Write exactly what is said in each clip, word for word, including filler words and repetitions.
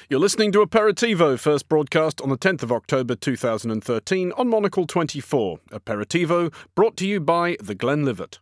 You're listening to Aperitivo, first broadcast on the tenth of October two thousand thirteen on Monocle twenty-four. Aperitivo, brought to you by The Glenlivet.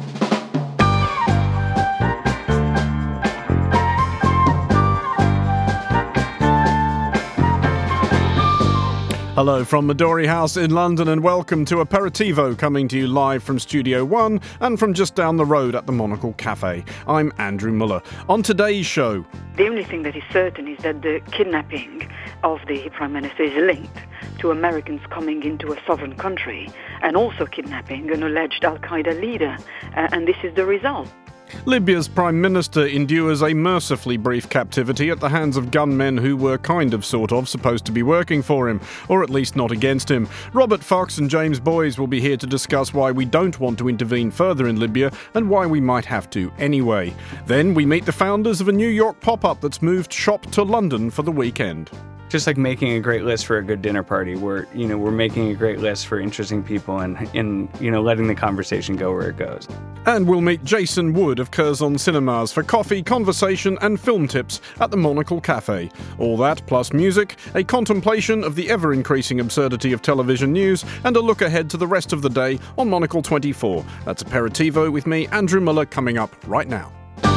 Hello from Midori House in London and welcome to Aperitivo, coming to you live from Studio One and from just down the road at the Monocle Cafe. I'm Andrew Muller. On today's show... The only thing that is certain is that the kidnapping of the Prime Minister is linked to Americans coming into a sovereign country and also kidnapping an alleged Al-Qaeda leader, uh, and this is the result. Libya's Prime Minister endures a mercifully brief captivity at the hands of gunmen who were kind of, sort of, supposed to be working for him, or at least not against him. Robert Fox and James Boyes will be here to discuss why we don't want to intervene further in Libya and why we might have to anyway. Then we meet the founders of a New York pop-up that's moved shop to London for the weekend. Just like making a great list for a good dinner party, we're, you know, we're making a great list for interesting people and, and, you know, letting the conversation go where it goes. And we'll meet Jason Wood of Curzon Cinemas for coffee, conversation and film tips at the Monocle Cafe. All that plus music, a contemplation of the ever-increasing absurdity of television news, and a look ahead to the rest of the day on Monocle twenty-four. That's Aperitivo with me, Andrew Muller, coming up right now.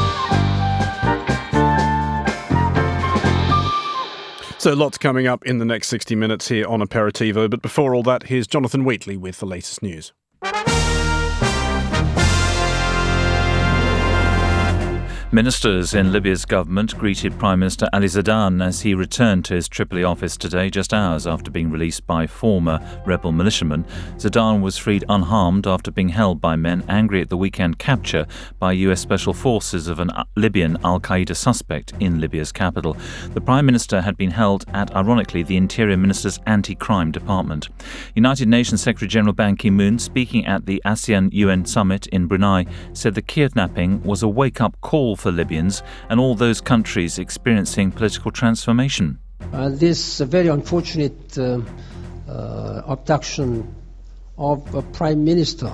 So lots coming up in the next sixty minutes here on Aperitivo, but before all that, here's Jonathan Wheatley with the latest news. Ministers in Libya's government greeted Prime Minister Ali Zidane as he returned to his Tripoli office today, just hours after being released by former rebel militiamen. Zidane was freed unharmed after being held by men angry at the weekend capture by U S Special Forces of an Libyan Al-Qaeda suspect in Libya's capital. The Prime Minister had been held at, ironically, the Interior Minister's anti-crime department. United Nations Secretary-General Ban Ki-moon, speaking at the ASEAN U N summit in Brunei, said the kidnapping was a wake-up call for Libyans and all those countries experiencing political transformation. Uh, this uh, very unfortunate uh, uh, abduction of a Prime Minister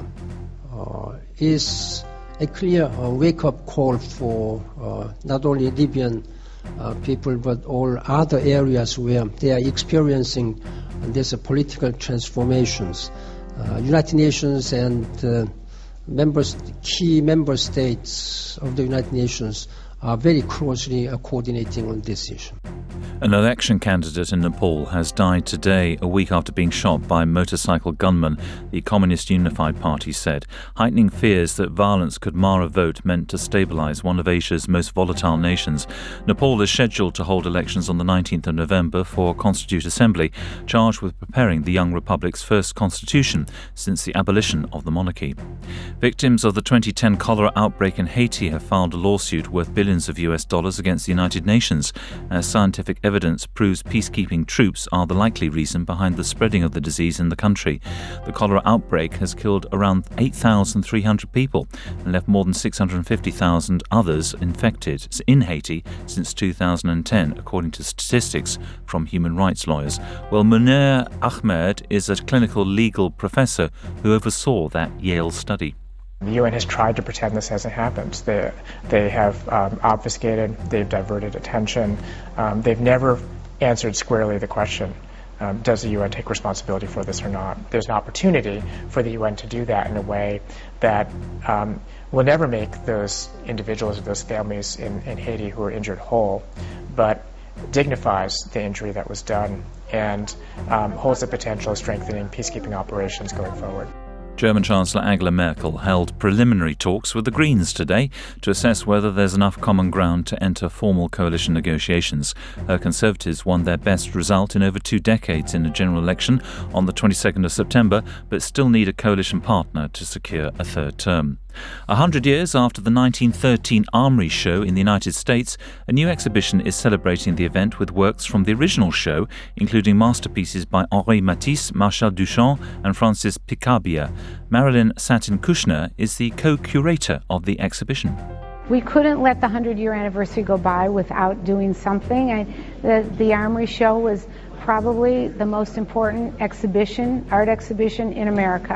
uh, is a clear uh, wake-up call for uh, not only Libyan uh, people but all other areas where they are experiencing uh, these uh, political transformations. Uh, United Nations and uh, Members, key member states of the United Nations are very closely uh, coordinating on this issue. An election candidate in Nepal has died today, a week after being shot by motorcycle gunmen, the Communist Unified Party said. Heightening fears that violence could mar a vote meant to stabilise one of Asia's most volatile nations. Nepal is scheduled to hold elections on the nineteenth of November for Constituent Assembly, charged with preparing the young republic's first constitution since the abolition of the monarchy. Victims of the twenty ten cholera outbreak in Haiti have filed a lawsuit worth billions of U S dollars against the United Nations, as scientific evidence proves peacekeeping troops are the likely reason behind the spreading of the disease in the country. The cholera outbreak has killed around eight thousand three hundred people and left more than six hundred fifty thousand others infected in Haiti since two thousand ten, according to statistics from human rights lawyers. Well, Munir Ahmed is a clinical legal professor who oversaw that Yale study. The U N has tried to pretend this hasn't happened. They, they have um, obfuscated, they've diverted attention, um, they've never answered squarely the question, um, does the U N take responsibility for this or not? There's an opportunity for the U N to do that in a way that um, will never make those individuals or those families in, in Haiti who are injured whole, but dignifies the injury that was done and um, holds the potential of strengthening peacekeeping operations going forward. German Chancellor Angela Merkel held preliminary talks with the Greens today to assess whether there's enough common ground to enter formal coalition negotiations. Her Conservatives won their best result in over two decades in a general election on the twenty-second of September, but still need a coalition partner to secure a third term. A hundred years after the nineteen thirteen Armory Show in the United States, a new exhibition is celebrating the event with works from the original show, including masterpieces by Henri Matisse, Marcel Duchamp and Francis Picabia. Marilyn Satin-Kushner is the co-curator of the exhibition. We couldn't let the hundred-year anniversary go by without doing something. I, the, the Armory Show was probably the most important exhibition, art exhibition in America.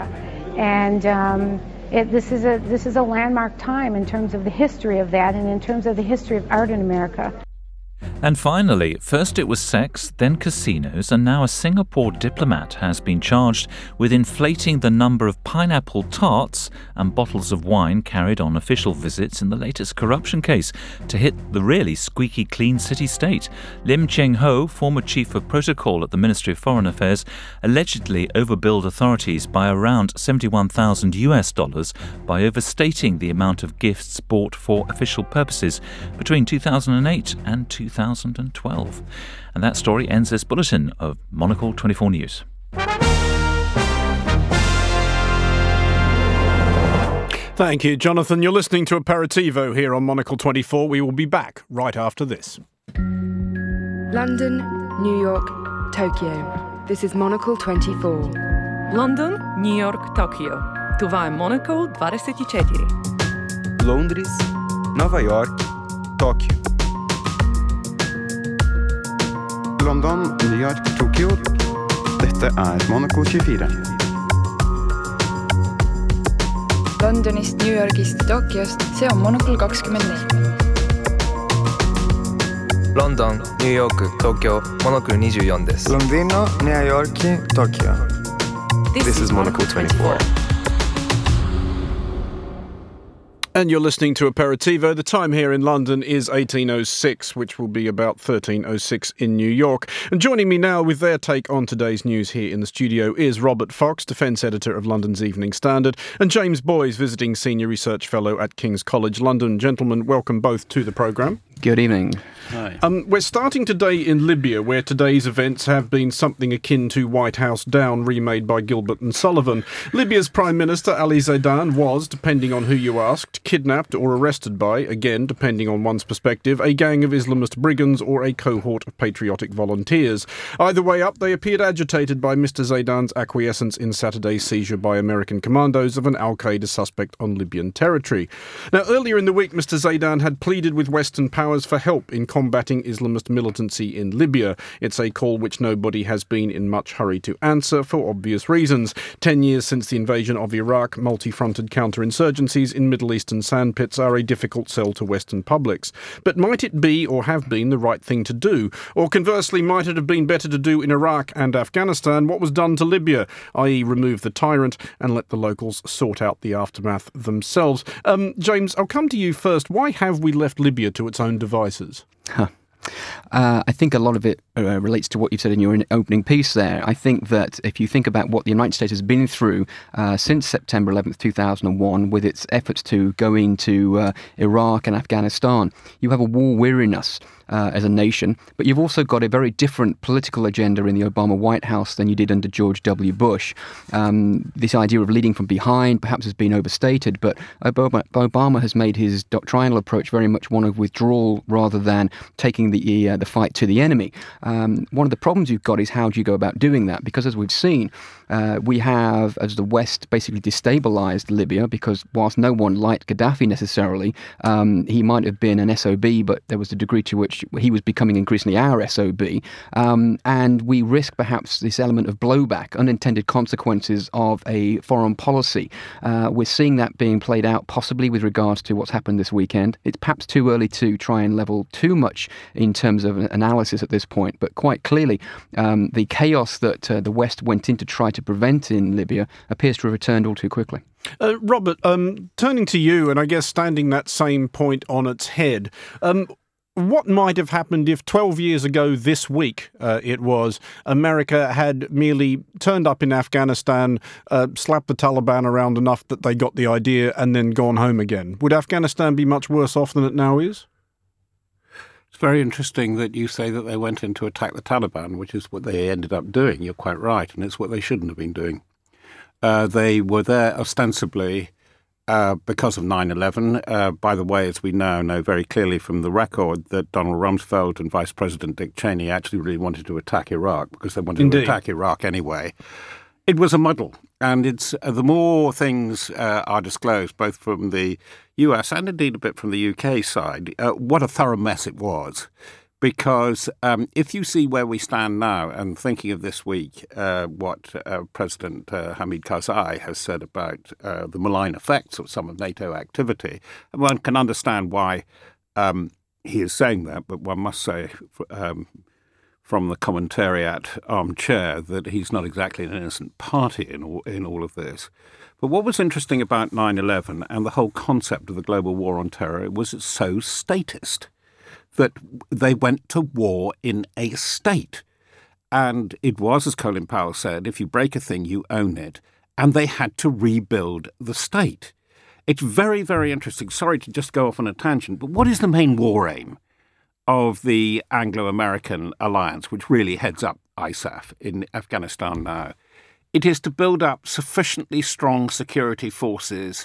And um, it, this is a this is a landmark time in terms of the history of that and in terms of the history of art in America. And finally, first it was sex, then casinos, and now a Singapore diplomat has been charged with inflating the number of pineapple tarts and bottles of wine carried on official visits in the latest corruption case to hit the really squeaky clean city state. Lim Cheng Ho, former chief of protocol at the Ministry of Foreign Affairs, allegedly overbilled authorities by around seventy-one thousand US dollars by overstating the amount of gifts bought for official purposes between two thousand eight and two thousand twelve. And that story ends this bulletin of Monocle twenty-four News. Thank you, Jonathan. You're listening to Aperitivo here on Monocle twenty-four. We will be back right after this. London, New York, Tokyo. This is Monocle twenty-four. London, New York, Tokyo. Това е Monocle двадесет и четири. Londres, Nova York, Tóquio. London, New York, Tokyo. Dette er Monocle tjuefire. Londonist, New Yorgist, Tokyost, see on Monocle kakskümmend neli. London, New York, Tokyo, Monocle twenty-fourです. Londino, New York, Tokyo. This, this is Monocle twenty-four. And you're listening to Aperitivo. The time here in London is eighteen oh six, which will be about thirteen oh six in New York. And joining me now with their take on today's news here in the studio is Robert Fox, defence editor of London's Evening Standard, and James Boys, visiting senior research fellow at King's College London. Gentlemen, welcome both to the programme. Good evening. Hi. Um, we're starting today in Libya, where today's events have been something akin to White House Down, remade by Gilbert and Sullivan. Libya's Prime Minister Ali Zaidan was, depending on who you asked, kidnapped or arrested by, again, depending on one's perspective, a gang of Islamist brigands or a cohort of patriotic volunteers. Either way up, they appeared agitated by Mister Zaidan's acquiescence in Saturday's seizure by American commandos of an al-Qaeda suspect on Libyan territory. Now, earlier in the week, Mister Zaidan had pleaded with Western powers for help in combating Islamist militancy in Libya. It's a call which nobody has been in much hurry to answer for obvious reasons. Ten years since the invasion of Iraq, multi-fronted counterinsurgencies in Middle Eastern sandpits are a difficult sell to Western publics. But might it be or have been the right thing to do? Or conversely, might it have been better to do in Iraq and Afghanistan what was done to Libya, that is remove the tyrant and let the locals sort out the aftermath themselves? Um, James, I'll come to you first. Why have we left Libya to its own devices? Huh. Uh, I think a lot of it uh, relates to what you've said in your opening piece there. I think that if you think about what the United States has been through uh, since September eleventh, two thousand one, with its efforts to go into uh, Iraq and Afghanistan, you have a war weariness uh, as a nation, but you've also got a very different political agenda in the Obama White House than you did under George W. Bush. Um, this idea of leading from behind perhaps has been overstated, but Obama, Obama has made his doctrinal approach very much one of withdrawal rather than taking the uh, the fight to the enemy. Um, one of the problems you've got is how do you go about doing that? Because as we've seen, uh, we have, as the West, basically destabilized Libya, because whilst no one liked Gaddafi necessarily, um, he might have been an S O B, but there was a degree to which he was becoming increasingly our S O B. Um, and we risk perhaps this element of blowback, unintended consequences of a foreign policy. Uh, we're seeing that being played out possibly with regards to what's happened this weekend. It's perhaps too early to try and level too much in terms of analysis at this point, but quite clearly um, the chaos that uh, the West went in to try to prevent in Libya appears to have returned all too quickly. Uh, Robert, um, turning to you, and I guess standing that same point on its head, um, what might have happened if twelve years ago this week, uh, it was, America had merely turned up in Afghanistan, uh, slapped the Taliban around enough that they got the idea and then gone home again? Would Afghanistan be much worse off than it now is? It's very interesting that you say that they went in to attack the Taliban, which is what they ended up doing. You're quite right, and it's what they shouldn't have been doing. Uh, they were there ostensibly uh, because of nine eleven. Uh, by the way, as we now know very clearly from the record, that Donald Rumsfeld and Vice President Dick Cheney actually really wanted to attack Iraq because they wanted Indeed. to attack Iraq anyway. It was a muddle, and it's uh, the more things uh, are disclosed, both from the U S and indeed a bit from the U K side, uh, what a thorough mess it was. Because um, if you see where we stand now, and thinking of this week, uh, what uh, President uh, Hamid Karzai has said about uh, the malign effects of some of NATO activity, one can understand why um, he is saying that, but one must say um, from the commentariat armchair that he's not exactly an innocent party in all, in all of this. But what was interesting about nine eleven and the whole concept of the global war on terror was it's so statist, that they went to war in a state. And it was, as Colin Powell said, if you break a thing, you own it. And they had to rebuild the state. It's very, very interesting. Sorry to just go off on a tangent, but what is the main war aim of the Anglo-American alliance, which really heads up I S A F in Afghanistan now? It is to build up sufficiently strong security forces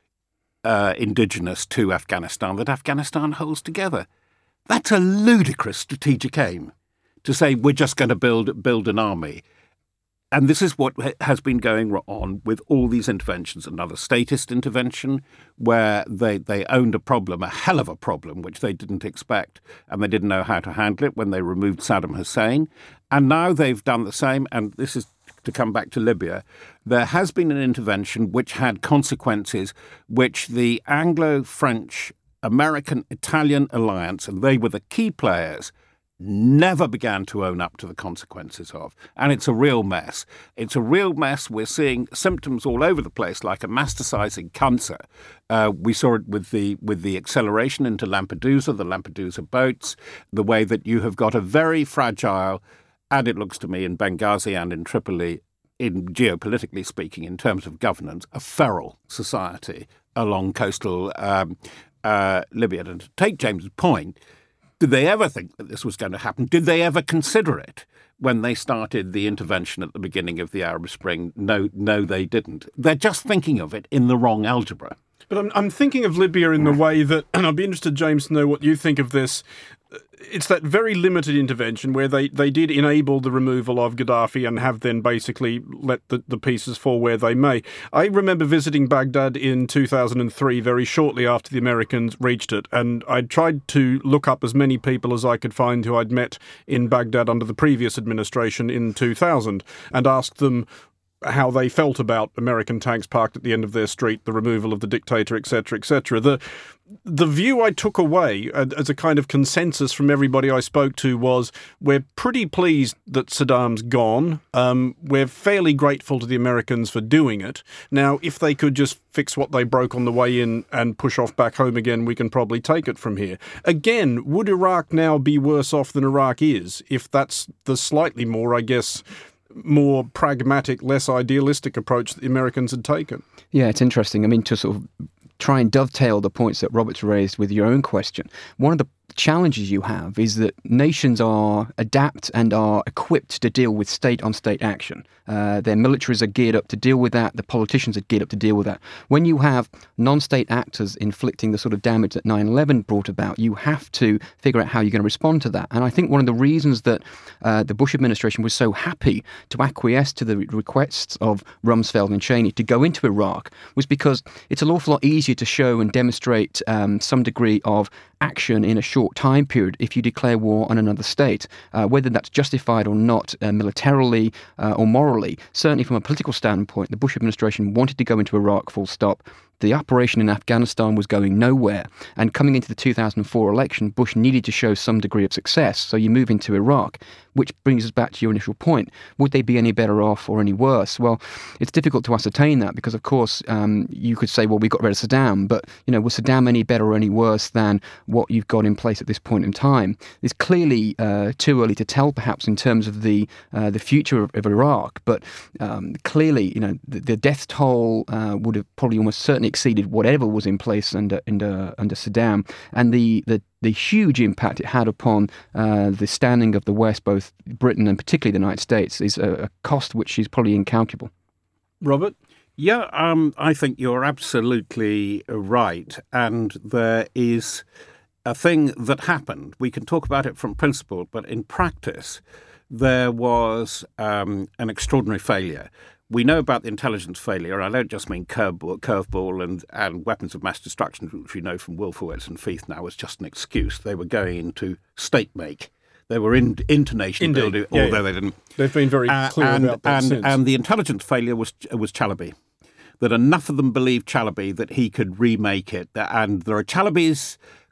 uh, indigenous to Afghanistan that Afghanistan holds together. That's a ludicrous strategic aim, to say we're just going to build build an army. And this is what has been going on with all these interventions. Another statist intervention where they, they owned a problem, a hell of a problem, which they didn't expect, and they didn't know how to handle it when they removed Saddam Hussein. And now they've done the same, and this is to come back to Libya. There has been an intervention which had consequences which the Anglo-French, American, Italian alliance, and they were the key players, never began to own up to the consequences of. And it's a real mess. It's a real mess. We're seeing symptoms all over the place, like a metastasizing cancer. Uh, we saw it with the with the acceleration into Lampedusa, the Lampedusa boats, the way that you have got a very fragile, and it looks to me in Benghazi and in Tripoli, in geopolitically speaking, in terms of governance, a feral society along coastal um, uh, Libya. And to take James's point, did they ever think that this was going to happen? Did they ever consider it when they started the intervention at the beginning of the Arab Spring? No, no, they didn't. They're just thinking of it in the wrong algebra. But I'm, I'm thinking of Libya in the way that, and I'd be interested, James, to know what you think of this. It's that very limited intervention where they, they did enable the removal of Gaddafi and have then basically let the, the pieces fall where they may. I remember visiting Baghdad in two thousand three, very shortly after the Americans reached it, and I tried to look up as many people as I could find who I'd met in Baghdad under the previous administration in two thousand and asked them how they felt about American tanks parked at the end of their street, the removal of the dictator, et cetera, et cetera. The, the view I took away as a kind of consensus from everybody I spoke to was, we're pretty pleased that Saddam's gone. Um, we're fairly grateful to the Americans for doing it. Now, if they could just fix what they broke on the way in and push off back home again, we can probably take it from here. Again, would Iraq now be worse off than Iraq is, if that's the slightly more, I guess, more pragmatic, less idealistic approach that the Americans had taken? Yeah, it's interesting. I mean, to sort of try and dovetail the points that Robert's raised with your own question, one of the challenges you have is that nations are adapt and are equipped to deal with state-on-state action. Uh, their militaries are geared up to deal with that. The politicians are geared up to deal with that. When you have non-state actors inflicting the sort of damage that nine eleven brought about, you have to figure out how you're going to respond to that. And I think one of the reasons that uh, the Bush administration was so happy to acquiesce to the requests of Rumsfeld and Cheney to go into Iraq was because it's an awful lot easier to show and demonstrate um, some degree of action in a short time period if you declare war on another state, uh, whether that's justified or not uh, militarily uh, or morally. Certainly from a political standpoint, the Bush administration wanted to go into Iraq full stop. The operation in Afghanistan was going nowhere. And coming into the two thousand four election, Bush needed to show some degree of success. So you move into Iraq, which brings us back to your initial point. Would they be any better off or any worse? Well, it's difficult to ascertain that because, of course, um, you could say, well, we got rid of Saddam. But, you know, was Saddam any better or any worse than what you've got in place at this point in time? It's clearly uh, too early to tell, perhaps, in terms of the uh, the future of, of Iraq. But um, clearly, you know, the, the death toll uh, would have probably almost certainly exceeded whatever was in place under under under Saddam, and the the, the huge impact it had upon uh, the standing of the West, both Britain and particularly the United States, is a, a cost which is probably incalculable. Robert? Yeah, um, I think you're absolutely right, and there is a thing that happened. We can talk about it from principle, but in practice, there was um, an extraordinary failure. We know about the intelligence failure, and I don't just mean curveball, curveball and, and weapons of mass destruction, which we know from Wolfowitz and Feith now was just an excuse. They were going into state make. They were in, into nation Indeed. building, yeah, although yeah. they didn't. They've been very clear uh, and, about that and, since. And the intelligence failure was was Chalabi. That enough of them believed Chalabi that he could remake it. And there are Chalabi's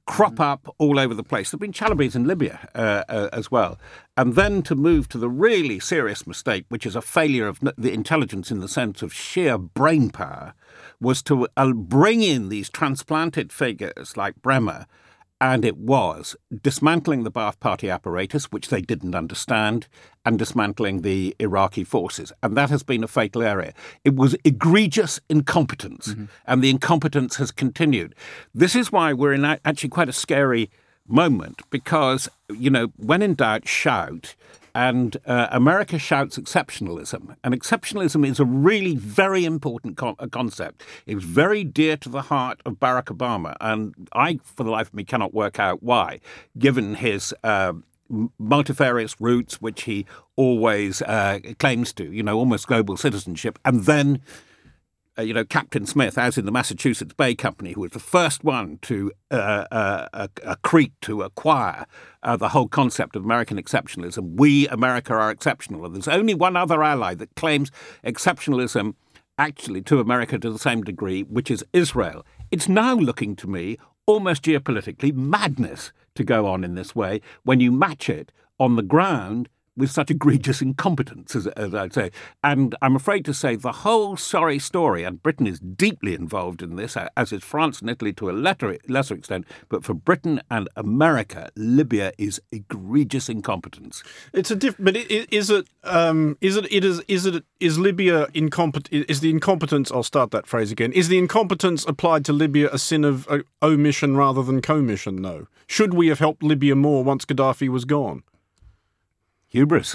crop up all over the place. There have been Chalabis in Libya uh, uh, as well. And then to move to the really serious mistake, which is a failure of the intelligence in the sense of sheer brain power, was to uh, bring in these transplanted figures like Bremer. And it was dismantling the Ba'ath Party apparatus, which they didn't understand, and dismantling the Iraqi forces. And that has been a fatal area. It was egregious incompetence, mm-hmm. and the incompetence has continued. This is why we're in actually quite a scary moment, because, you know, when in doubt, shout. And uh, America shouts exceptionalism. And exceptionalism is a really very important con- concept. It was very dear to the heart of Barack Obama. And I, for the life of me, cannot work out why, given his uh, multifarious roots, which he always uh, claims to, you know, almost global citizenship. And then, uh, you know, Captain Smith, as in the Massachusetts Bay Company, who was the first one to uh, uh, accrete, to acquire uh, the whole concept of American exceptionalism. We, America, are exceptional. And there's only one other ally that claims exceptionalism actually to America to the same degree, which is Israel. It's now looking to me almost geopolitically madness to go on in this way when you match it on the ground with such egregious incompetence, as, as I'd say. And I'm afraid to say the whole sorry story, and Britain is deeply involved in this, as is France and Italy to a lesser, lesser extent, but for Britain and America, Libya is egregious incompetence. It's a diff- but it, is it um, is it it is is it is Libya incompetent? Is the incompetence? I'll start that phrase again. Is the incompetence applied to Libya a sin of uh, omission rather than commission? No. Should we have helped Libya more once Gaddafi was gone? Hubris.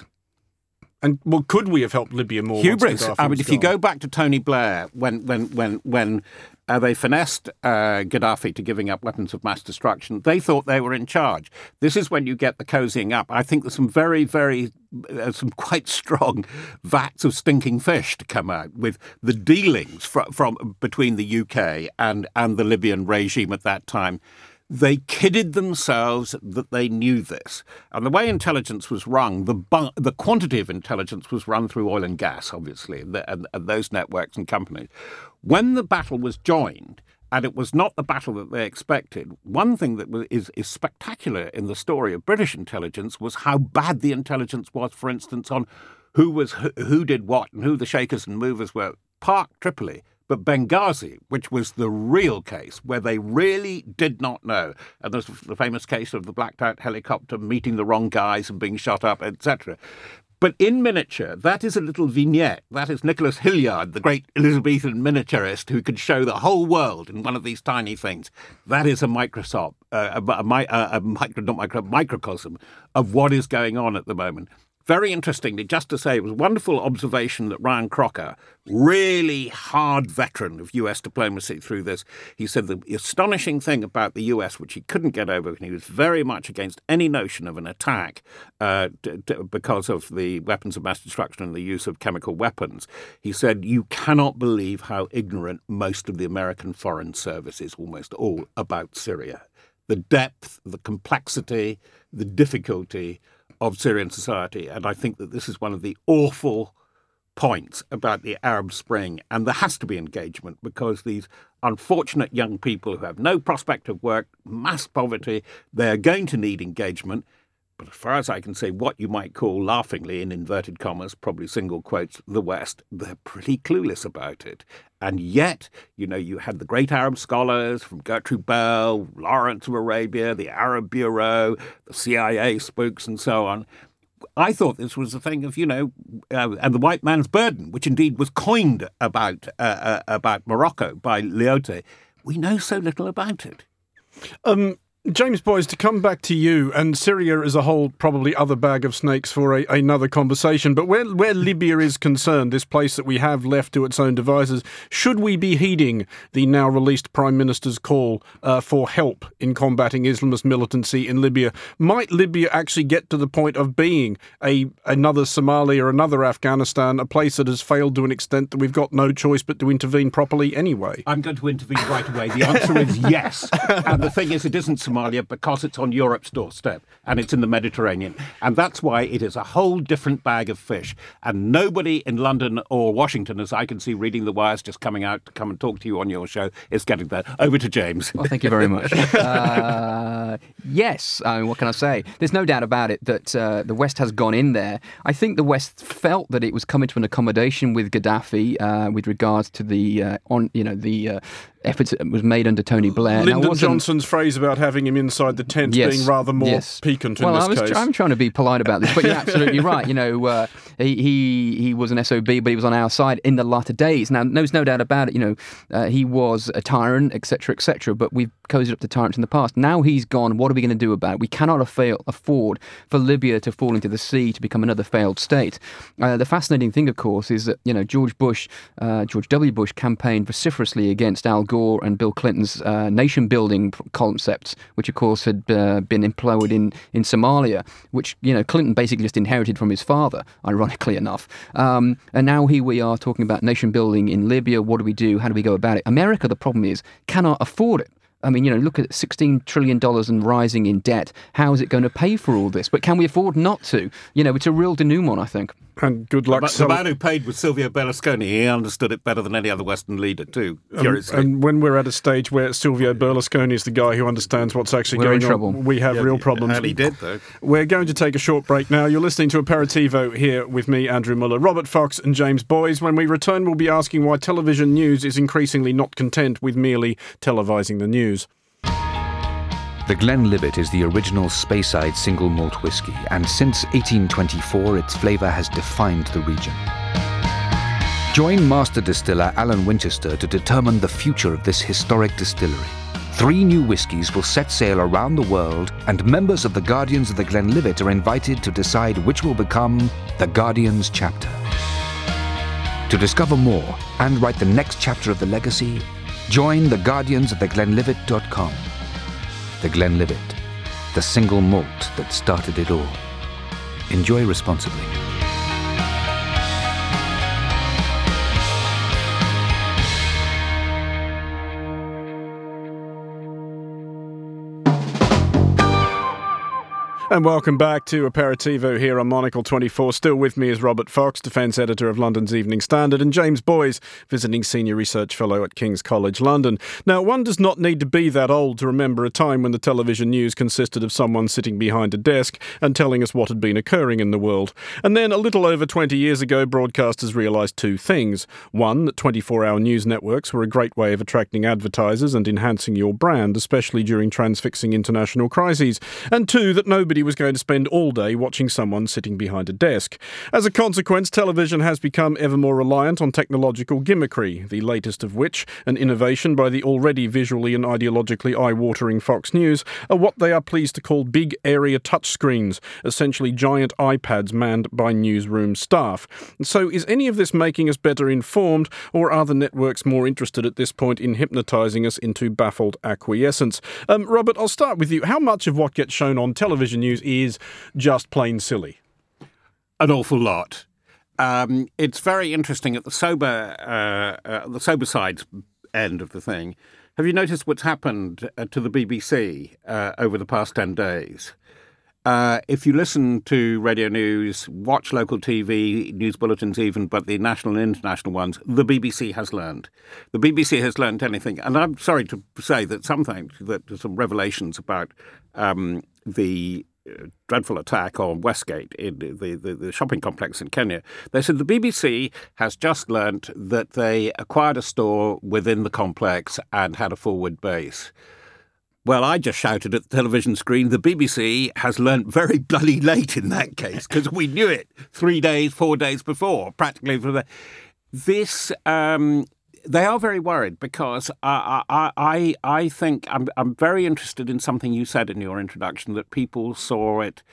And well, could we have helped Libya more? Hubris. Once I mean, if gone? you go back to Tony Blair, when when when when uh, they finessed uh, Gaddafi to giving up weapons of mass destruction, they thought they were in charge. This is when you get the cozying up. I think there's some very, very, uh, some quite strong vats of stinking fish to come out with the dealings from, from between the U K and and the Libyan regime at that time. They kidded themselves that they knew this. And the way intelligence was run, the bu- the quantity of intelligence was run through oil and gas, obviously, and, the, and, and those networks and companies. When the battle was joined, and it was not the battle that they expected, one thing that was, is, is spectacular in the story of British intelligence was how bad the intelligence was, for instance, on who was who, who did what and who the shakers and movers were. Park Tripoli. But Benghazi, which was the real case, where they really did not know. And there's the famous case of the blacked-out helicopter meeting the wrong guys and being shot up, et cetera. But in miniature, that is a little vignette. That is Nicholas Hilliard, the great Elizabethan miniaturist who could show the whole world in one of these tiny things. That is a microscope, uh, a, a, a, a micro, not micro, microcosm of what is going on at the moment. Very interestingly, just to say, it was a wonderful observation that Ryan Crocker, really hard veteran of U S diplomacy through this, he said the astonishing thing about the U S, which he couldn't get over, and he was very much against any notion of an attack uh, t- t- because of the weapons of mass destruction and the use of chemical weapons. He said, you cannot believe how ignorant most of the American Foreign Service is, almost all, about Syria. The depth, the complexity, the difficulty of Syrian society. And I think that this is one of the awful points about the Arab Spring. And there has to be engagement because these unfortunate young people who have no prospect of work, mass poverty, they're going to need engagement. But as far as I can say, what you might call laughingly, in inverted commas, probably single quotes, the West, they're pretty clueless about it. And yet, you know, you had the great Arab scholars from Gertrude Bell, Lawrence of Arabia, the Arab Bureau, the C I A spooks and so on. I thought this was a thing of, you know, uh, and the white man's burden, which indeed was coined about, uh, uh, about Morocco by Lyoté. We know so little about it. Um. James Boyes, to come back to you, and Syria as a whole, probably other bag of snakes for a, another conversation, but where, where Libya is concerned, this place that we have left to its own devices, should we be heeding the now released Prime Minister's call uh, for help in combating Islamist militancy in Libya? Might Libya actually get to the point of being a another Somalia or another Afghanistan, a place that has failed to an extent that we've got no choice but to intervene properly anyway? I'm going to intervene right away. The answer is yes. And the thing is, it isn't Somalia. Somalia because it's on Europe's doorstep and it's in the Mediterranean. And that's why it is a whole different bag of fish. And nobody in London or Washington, as I can see reading the wires just coming out to come and talk to you on your show, is getting there. Over to James. Well, thank you very much. uh, yes, I mean, what can I say? There's no doubt about it that uh, the West has gone in there. I think the West felt that it was coming to an accommodation with Gaddafi uh, with regards to the uh, on, you know, the uh, efforts that was made under Tony Blair. Lyndon now, Johnson's phrase about having him inside the tent yes, being rather more yes. piquant in well, this I was case. Tr- I'm trying to be polite about this, but you're absolutely right. You know, uh, he, he he was an S O B, but he was on our side in the latter days. Now, there's no doubt about it. You know, uh, he was a tyrant, et cetera, et cetera. But we've cozied up to tyrants in the past. Now he's gone. What are we going to do about it? We cannot affail, afford for Libya to fall into the sea to become another failed state. Uh, the fascinating thing, of course, is that you know George Bush, uh, George W. Bush, campaigned vociferously against Al Gore and Bill Clinton's uh, nation-building concepts, which of course had uh, been employed in, in Somalia, which you know Clinton basically just inherited from his father, ironically enough. Um, and now here we are talking about nation-building in Libya. What do we do? How do we go about it? America, the problem is, cannot afford it. I mean, you know, look at sixteen trillion dollars and rising in debt. How is it going to pay for all this? But can we afford not to? You know, it's a real denouement, I think. And good luck. The, the man who paid was Silvio Berlusconi. He understood it better than any other Western leader, too, curiously. Um, and when we're at a stage where Silvio Berlusconi is the guy who understands what's actually we're going in trouble. on, we have yeah, real problems. And he did, though. We're going to take a short break now. You're listening to Aperitivo here with me, Andrew Muller, Robert Fox and James Boys. When we return, we'll be asking why television news is increasingly not content with merely televising the news. The Glenlivet is the original Speyside single malt whisky, and since eighteen twenty-four, its flavour has defined the region. Join master distiller Alan Winchester to determine the future of this historic distillery. Three new whiskies will set sail around the world, and members of the Guardians of the Glenlivet are invited to decide which will become the Guardians chapter. To discover more and write the next chapter of the legacy, join the Guardians of the Glenlivet dot com. The Glenlivet, the single malt that started it all. Enjoy responsibly. And welcome back to Aperitivo here on Monocle twenty-four. Still with me is Robert Fox, Defence Editor of London's Evening Standard, and James Boys, Visiting Senior Research Fellow at King's College London. Now, one does not need to be that old to remember a time when the television news consisted of someone sitting behind a desk and telling us what had been occurring in the world. And then, a little over twenty years ago, broadcasters realised two things. One, that twenty-four hour news networks were a great way of attracting advertisers and enhancing your brand, especially during transfixing international crises. And two, that nobody was going to spend all day watching someone sitting behind a desk. As a consequence, television has become ever more reliant on technological gimmickry, the latest of which, an innovation by the already visually and ideologically eye-watering Fox News, are what they are pleased to call big area touchscreens, essentially giant iPads manned by newsroom staff. So is any of this making us better informed, or are the networks more interested at this point in hypnotising us into baffled acquiescence? Um, Robert, I'll start with you. How much of what gets shown on television news is just plain silly? An awful lot. Um, it's very interesting at the sober, uh, uh, the sober side end of the thing. Have you noticed what's happened uh, to the B B C uh, over the past ten days? Uh, if you listen to radio news, watch local T V, news bulletins even, but the national and international ones, the B B C has learned. The B B C has learned anything. And I'm sorry to say that something, that there's some revelations about um, the uh, dreadful attack on Westgate, in the, the, the shopping complex in Kenya. They said the B B C has just learnt that they acquired a store within the complex and had a forward base. Well, I just shouted at the television screen, the B B C has learnt very bloody late in that case, because we knew it three days, four days before, practically. For the, this, um, they are very worried because I, I, I, I think I'm, I'm very interested in something you said in your introduction, that people saw it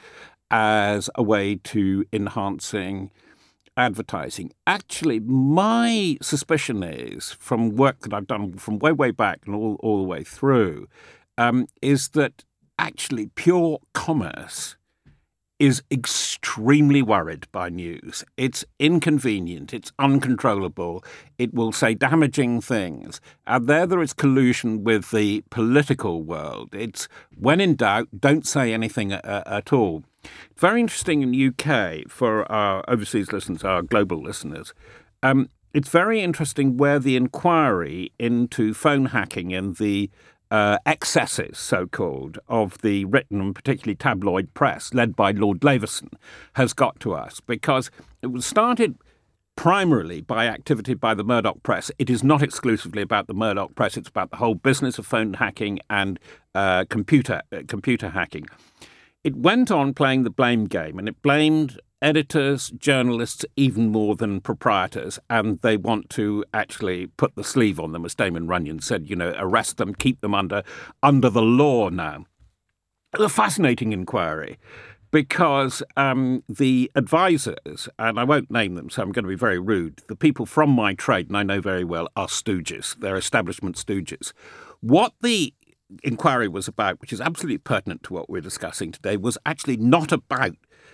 as a way to enhancing advertising. Actually, my suspicion is, from work that I've done from way, way back and all, all the way through, Um, is that actually pure commerce is extremely worried by news. It's inconvenient, it's uncontrollable, it will say damaging things. And there there is collusion with the political world. It's, when in doubt, don't say anything uh, at all. Very interesting in the U K, for our overseas listeners, our global listeners, um, it's very interesting where the inquiry into phone hacking and the Uh, excesses, so-called, of the written and particularly tabloid press, led by Lord Leveson, has got to us, because it was started primarily by activity by the Murdoch press. It is not exclusively about the Murdoch press, it's about the whole business of phone hacking and uh, computer uh, computer hacking. It went on playing the blame game, and it blamed editors, journalists, even more than proprietors, and they want to actually put the sleeve on them, as Damon Runyon said, you know, arrest them, keep them under under the law now. It's a fascinating inquiry, because um, the advisors, and I won't name them, so I'm going to be very rude, the people from my trade, and I know very well, are stooges. They're establishment stooges. What the inquiry was about, which is absolutely pertinent to what we're discussing today, was actually not about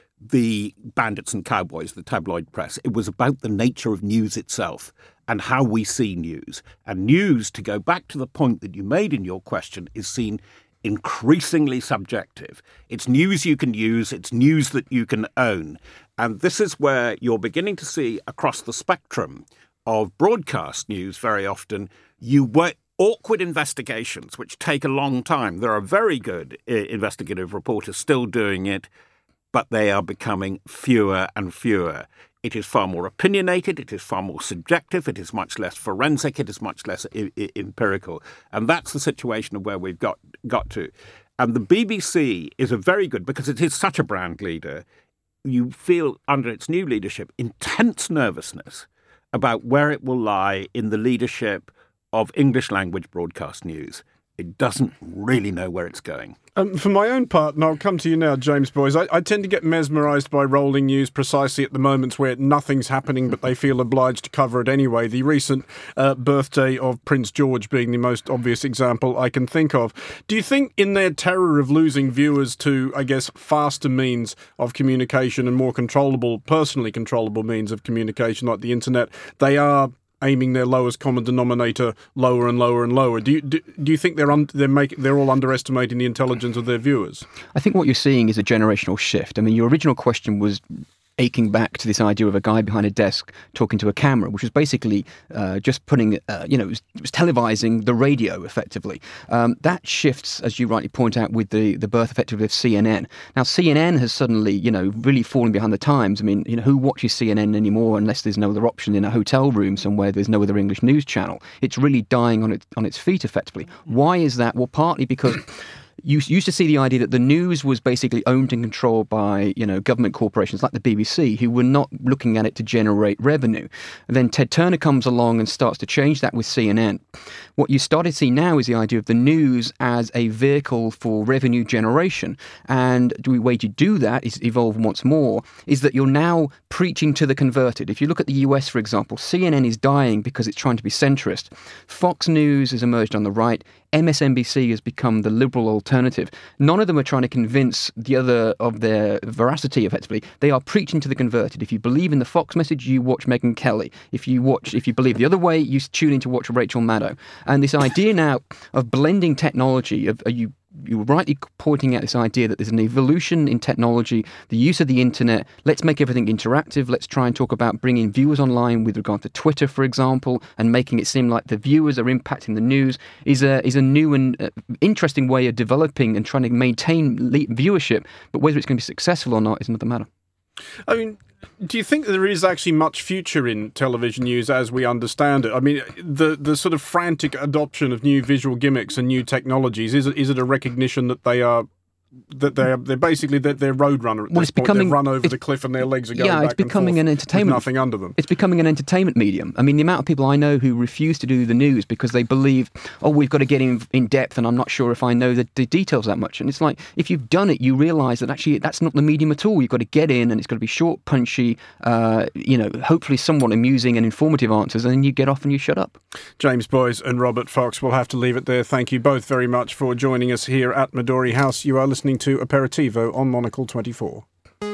the bandits and cowboys, the tabloid press. It was about the nature of news itself and how we see news. And news, to go back to the point that you made in your question, is seen increasingly subjective. It's news you can use, it's news that you can own. And this is where you're beginning to see across the spectrum of broadcast news very often, you work awkward investigations, which take a long time. There are very good uh, investigative reporters still doing it, but they are becoming fewer and fewer. It is far more opinionated, it is far more subjective, it is much less forensic, it is much less I- I- empirical. And that's the situation of where we've got, got to. And the B B C is a very good, because it is such a brand leader, you feel under its new leadership intense nervousness about where it will lie in the leadership of English language broadcast news. It doesn't really know where it's going. Um, for my own part, and I'll come to you now, James Boys, I, I tend to get mesmerised by rolling news precisely at the moments where nothing's happening, but they feel obliged to cover it anyway. The recent uh, birthday of Prince George being the most obvious example I can think of. Do you think in their terror of losing viewers to, I guess, faster means of communication and more controllable, personally controllable means of communication like the internet, they are aiming their lowest common denominator lower and lower and lower? Do you do, do you think they're un, they're making they're all underestimating the intelligence of their viewers? I think what you're seeing is a generational shift. I mean, your original question was aching back to this idea of a guy behind a desk talking to a camera, which was basically uh, just putting, uh, you know, it was, it was televising the radio effectively. Um, that shifts, as you rightly point out, with the, the birth effectively of C N N. Now, C N N has suddenly, you know, really fallen behind the times. I mean, you know, who watches C N N anymore unless there's no other option in a hotel room somewhere, there's no other English news channel? It's really dying on its, on its feet effectively. Why is that? Well, partly because you used to see the idea that the news was basically owned and controlled by, you know, government corporations like the B B C, who were not looking at it to generate revenue. And then Ted Turner comes along and starts to change that with C N N. What you start to see now is the idea of the news as a vehicle for revenue generation. And the way to do that is evolve once more, is that you're now preaching to the converted. If you look at the U S, for example, C N N is dying because it's trying to be centrist. Fox News has emerged on the right. M S N B C has become the liberal alternative. None of them are trying to convince the other of their veracity, effectively. They are preaching to the converted. If you believe in the Fox message, you watch Megyn Kelly. If you watch, if you believe the other way, you tune in to watch Rachel Maddow. And this idea now of blending technology, of are you you were rightly pointing out this idea that there's an evolution in technology, the use of the internet. Let's make everything interactive. Let's try and talk about bringing viewers online with regard to Twitter, for example, and making it seem like the viewers are impacting the news is a is a new and uh, interesting way of developing and trying to maintain le- viewership. But whether it's going to be successful or not is another matter. I mean, do you think there is actually much future in television news as we understand it? I mean, the the sort of frantic adoption of new visual gimmicks and new technologies, is it, is it a recognition that they are that they're they're basically they're, they're roadrunner at well, this it's becoming, point. They've run over the cliff and their legs are going yeah, back it's becoming and an forth entertainment. with nothing under them. It's becoming an entertainment medium. I mean, the amount of people I know who refuse to do the news because they believe, oh, we've got to get in in depth, and I'm not sure if I know the, the details that much. And it's like, if you've done it, you realise that actually that's not the medium at all. You've got to get in, and it's got to be short, punchy, uh, you know, hopefully somewhat amusing and informative answers, and then you get off and you shut up. James Boys and Robert Fox, we'll have to leave it there. Thank you both very much for joining us here at Midori House. You are listening to Aperitivo on Monocle twenty-four.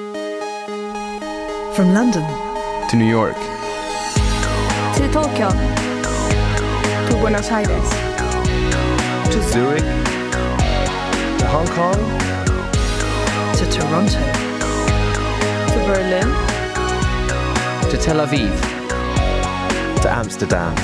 From London to New York to Tokyo to Buenos Aires to Zurich to Hong Kong to Toronto to Berlin to Tel Aviv to Amsterdam.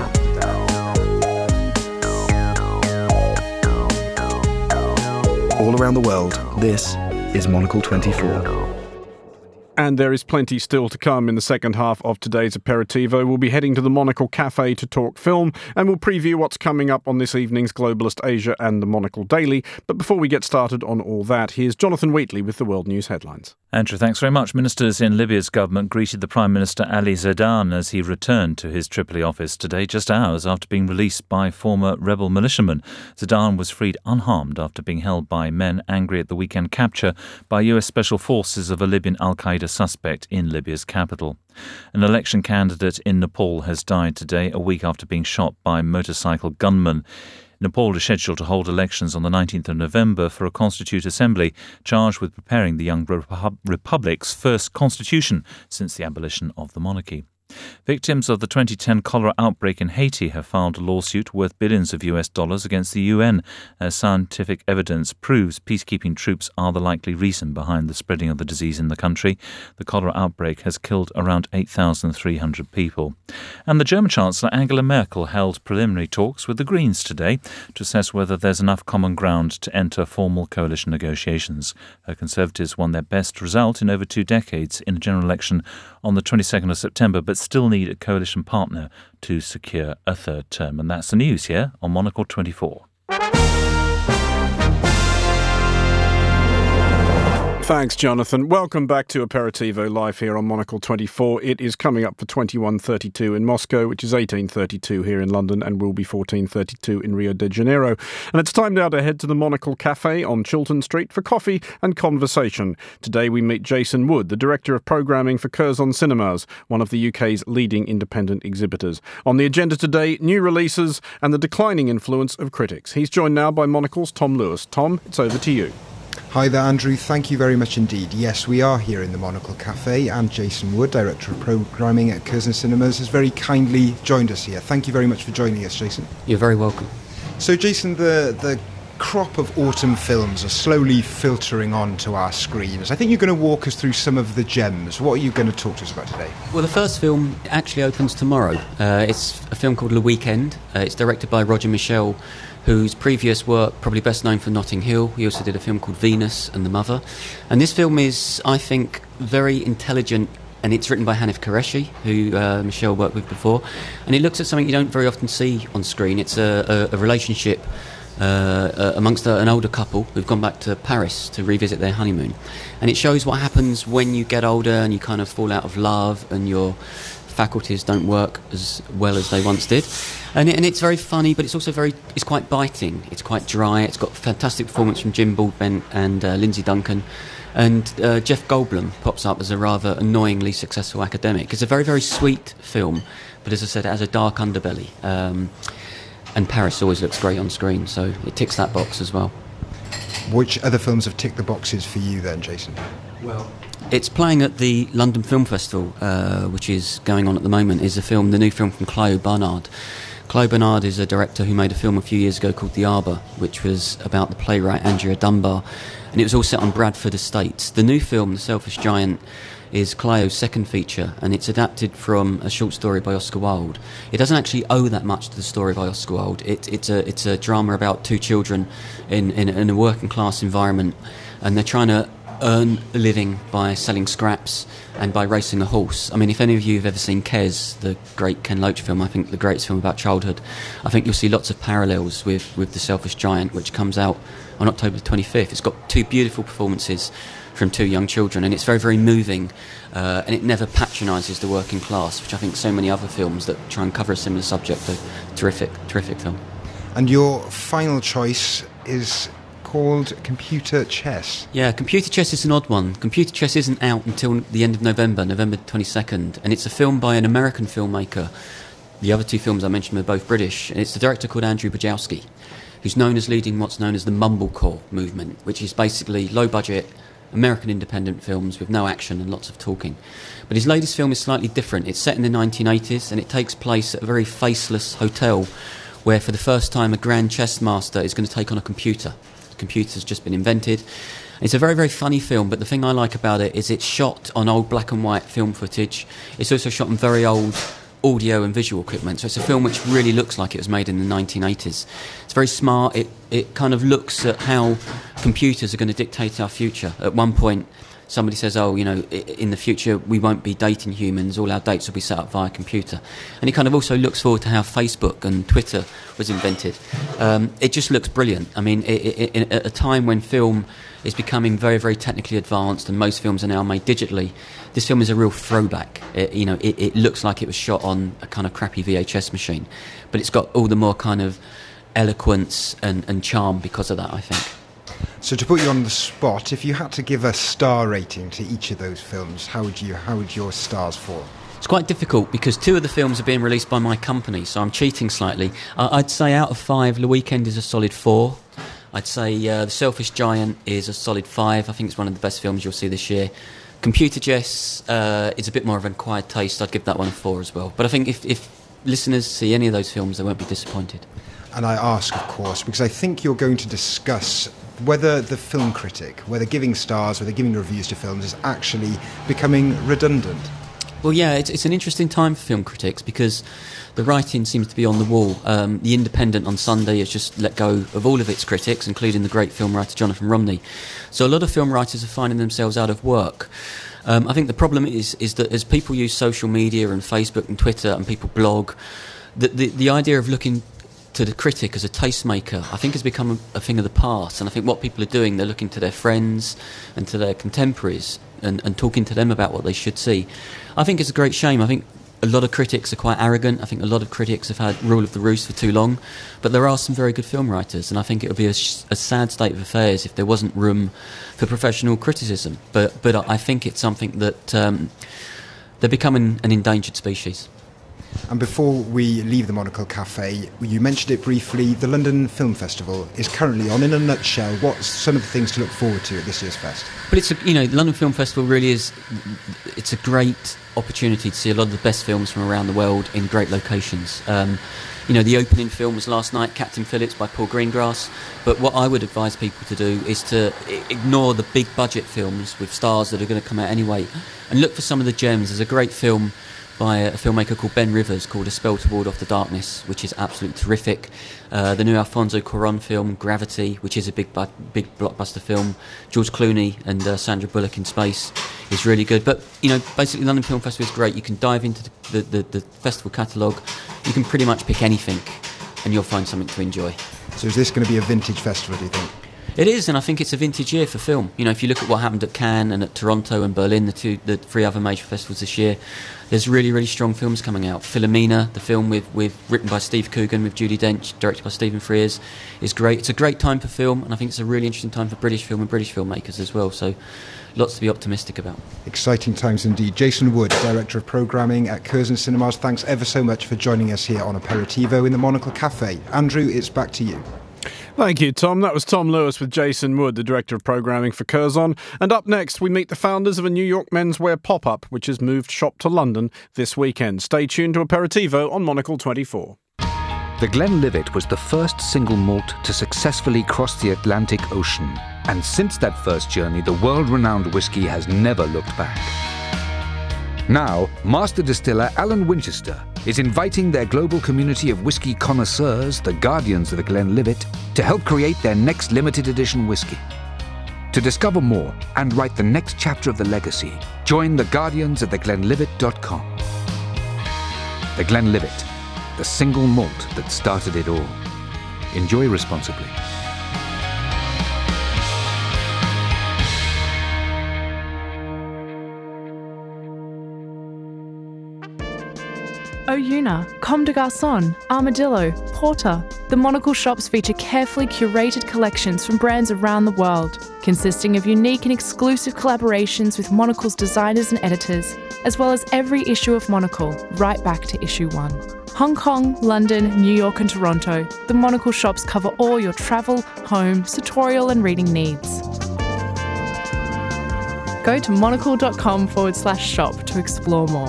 All around the world, this is Monocle twenty-four. And there is plenty still to come in the second half of today's Aperitivo. We'll be heading to the Monocle Cafe to talk film, and we'll preview what's coming up on this evening's Globalist Asia and the Monocle Daily. But before we get started on all that, here's Jonathan Wheatley with the World News headlines. Andrew, thanks very much. Ministers in Libya's government greeted the Prime Minister Ali Zaidan as he returned to his Tripoli office today, just hours after being released by former rebel militiamen. Zaidan was freed unharmed after being held by men angry at the weekend capture by U S Special Forces of a Libyan al-Qaeda suspect in Libya's capital. An election candidate in Nepal has died today, a week after being shot by motorcycle gunmen. Nepal is scheduled to hold elections on the nineteenth of November for a constituent assembly charged with preparing the young Repu- republic's first constitution since the abolition of the monarchy. Victims of the twenty ten cholera outbreak in Haiti have filed a lawsuit worth billions of U S dollars against the U N, as scientific evidence proves peacekeeping troops are the likely reason behind the spreading of the disease in the country. The cholera outbreak has killed around eight thousand three hundred people. And the German Chancellor Angela Merkel held preliminary talks with the Greens today to assess whether there's enough common ground to enter formal coalition negotiations. Her Conservatives won their best result in over two decades in a general election on the twenty-second of September, but still need a coalition partner to secure a third term. And that's the news here on Monocle twenty-four. Thanks, Jonathan. Welcome back to Aperitivo live here on Monocle twenty-four. It is coming up for twenty-one thirty-two in Moscow, which is eighteen thirty-two here in London, and will be fourteen thirty-two in Rio de Janeiro. And it's time now to head to the Monocle Cafe on Chiltern Street for coffee and conversation. Today we meet Jason Wood, the Director of Programming for Curzon Cinemas, one of the U K's leading independent exhibitors. On the agenda today, new releases and the declining influence of critics. He's joined now by Monocle's Tom Lewis. Tom, it's over to you. Hi there, Andrew. Thank you very much indeed. Yes, we are here in the Monocle Cafe, and Jason Wood, Director of Programming at Curzon Cinemas, has very kindly joined us here. Thank you very much for joining us, Jason. You're very welcome. So, Jason, the, the crop of autumn films are slowly filtering onto our screens. I think you're going to walk us through some of the gems. What are you going to talk to us about today? Well, the first film actually opens tomorrow. Uh, it's a film called Le Weekend. Uh, it's directed by Roger Michell, whose previous work, probably best known for Notting Hill. He also did a film called Venus and the Mother. And this film is, I think, very intelligent, and it's written by Hanif Qureshi, who uh, Michelle worked with before. And it looks at something you don't very often see on screen. It's a, a, a relationship uh, uh, amongst a, an older couple who've gone back to Paris to revisit their honeymoon. And it shows what happens when you get older and you kind of fall out of love and your faculties don't work as well as they once did. And, it, and it's very funny, but it's also very, it's quite biting. It's quite dry. It's got a fantastic performance from Jim Broadbent and uh, Lindsay Duncan. And uh, Jeff Goldblum pops up as a rather annoyingly successful academic. It's a very, very sweet film, but as I said, it has a dark underbelly. Um, and Paris always looks great on screen, so it ticks that box as well. Which other films have ticked the boxes for you then, Jason? Well, it's playing at the London Film Festival, uh, which is going on at the moment, is a film, the new film from Chloe Barnard. Chloe Barnard is a director who made a film a few years ago called The Arbour, which was about the playwright Andrea Dunbar, and it was all set on Bradford Estates. The new film, The Selfish Giant, is Cleo's second feature, and it's adapted from a short story by Oscar Wilde. It doesn't actually owe that much to the story by Oscar Wilde. It, it's a it's a drama about two children in, in, in a working class environment, and they're trying to earn a living by selling scraps and by racing a horse. I mean, if any of you have ever seen Kes, the great Ken Loach film, I think the greatest film about childhood, I think you'll see lots of parallels with, with The Selfish Giant, which comes out on October the twenty-fifth. It's got two beautiful performances from two young children, and it's very, very moving, uh, and it never patronises the working class, which I think so many other films that try and cover a similar subject are terrific, terrific film. And your final choice is called Computer Chess. Yeah, Computer Chess is an odd one. Computer Chess isn't out until the end of November, November twenty-second, and it's a film by an American filmmaker. The other two films I mentioned were both British, and it's the director called Andrew Bajowski, who's known as leading what's known as the Mumblecore movement, which is basically low-budget American independent films with no action and lots of talking. But his latest film is slightly different. It's set in the nineteen eighties and it takes place at a very faceless hotel where for the first time a grand chess master is going to take on a computer. The computer's just been invented. It's a very, very funny film, but the thing I like about it is it's shot on old black and white film footage. It's also shot on very old audio and visual equipment, so it's a film which really looks like it was made in the nineteen eighties. It's very smart. It, it kind of looks at how computers are going to dictate our future. At one point, somebody says, oh, you know, in the future we won't be dating humans, all our dates will be set up via computer. And he kind of also looks forward to how Facebook and Twitter was invented. Um, it just looks brilliant. I mean, it, it, it, at a time when film is becoming very, very technically advanced and most films are now made digitally, this film is a real throwback. It, you know, it, it looks like it was shot on a kind of crappy V H S machine, but it's got all the more kind of eloquence and, and charm because of that, I think. So to put you on the spot, if you had to give a star rating to each of those films, how would you how would your stars fall? It's quite difficult because two of the films are being released by my company, so I'm cheating slightly. Uh, I'd say out of five, The Weekend is a solid four. I'd say uh, The Selfish Giant is a solid five. I think it's one of the best films you'll see this year. Computer Chess uh, is a bit more of an acquired taste. I'd give that one a four as well. But I think if, if listeners see any of those films, they won't be disappointed. And I ask, of course, because I think you're going to discuss whether the film critic, whether giving stars, whether giving reviews to films is actually becoming redundant. Well, yeah, it's, it's an interesting time for film critics because the writing seems to be on the wall. Um, the Independent on Sunday has just let go of all of its critics, including the great film writer Jonathan Romney. So a lot of film writers are finding themselves out of work. Um, I think the problem is is that as people use social media and Facebook and Twitter and people blog, the, the, the idea of looking to the critic as a tastemaker, I think has become a, a thing of the past. And I think what people are doing, they're looking to their friends and to their contemporaries and, and talking to them about what they should see. I think it's a great shame. I think a lot of critics are quite arrogant. I think a lot of critics have had rule of the roost for too long. But there are some very good film writers, and I think it would be a, sh- a sad state of affairs if there wasn't room for professional criticism. But but I think it's something that um, they're becoming an endangered species. And before we leave the Monocle Cafe, you mentioned it briefly, the London Film Festival is currently on. In a nutshell, what's some of the things to look forward to at this year's fest? But it's a, you know, the London Film Festival really is, it's a great opportunity to see a lot of the best films from around the world in great locations. Um, you know, the opening film was last night, Captain Phillips by Paul Greengrass. But what I would advise people to do is to ignore the big budget films with stars that are going to come out anyway and look for some of the gems. There's a great film by a filmmaker called Ben Rivers called A Spell to Ward Off the Darkness, which is absolutely terrific. Uh, the new Alfonso Cuarón film, Gravity, which is a big bu- big blockbuster film. George Clooney and uh, Sandra Bullock in space is really good. But, you know, basically London Film Festival is great. You can dive into the, the, the, the festival catalogue. You can pretty much pick anything and you'll find something to enjoy. So is this going to be a vintage festival, do you think? It is, and I think it's a vintage year for film. You know, if you look at what happened at Cannes and at Toronto and Berlin, the two, the three other major festivals this year, there's really, really strong films coming out. Philomena, the film with, with written by Steve Coogan with Judi Dench, directed by Stephen Frears, is great. It's a great time for film, and I think it's a really interesting time for British film and British filmmakers as well. So, lots to be optimistic about. Exciting times indeed. Jason Wood, Director of Programming at Curzon Cinemas, thanks ever so much for joining us here on Aperitivo in the Monocle Cafe. Andrew, it's back to you. Thank you, Tom. That was Tom Lewis with Jason Wood, the Director of Programming for Curzon. And up next, we meet the founders of a New York menswear pop-up, which has moved shop to London this weekend. Stay tuned to Aperitivo on Monocle twenty-four. The Glenlivet was the first single malt to successfully cross the Atlantic Ocean. And since that first journey, the world-renowned whiskey has never looked back. Now, master distiller Alan Winchester is inviting their global community of whiskey connoisseurs, the Guardians of the Glenlivet, to help create their next limited edition whiskey. To discover more and write the next chapter of the legacy, join the Guardians at the glenlivet dot com. The Glenlivet, the single malt that started it all. Enjoy responsibly. Oyuna, Comme des Garçons, Armadillo, Porter. The Monocle shops feature carefully curated collections from brands around the world, consisting of unique and exclusive collaborations with Monocle's designers and editors, as well as every issue of Monocle, right back to issue one. Hong Kong, London, New York and Toronto, the Monocle shops cover all your travel, home, sartorial and reading needs. Go to monocle.com forward slash shop to explore more.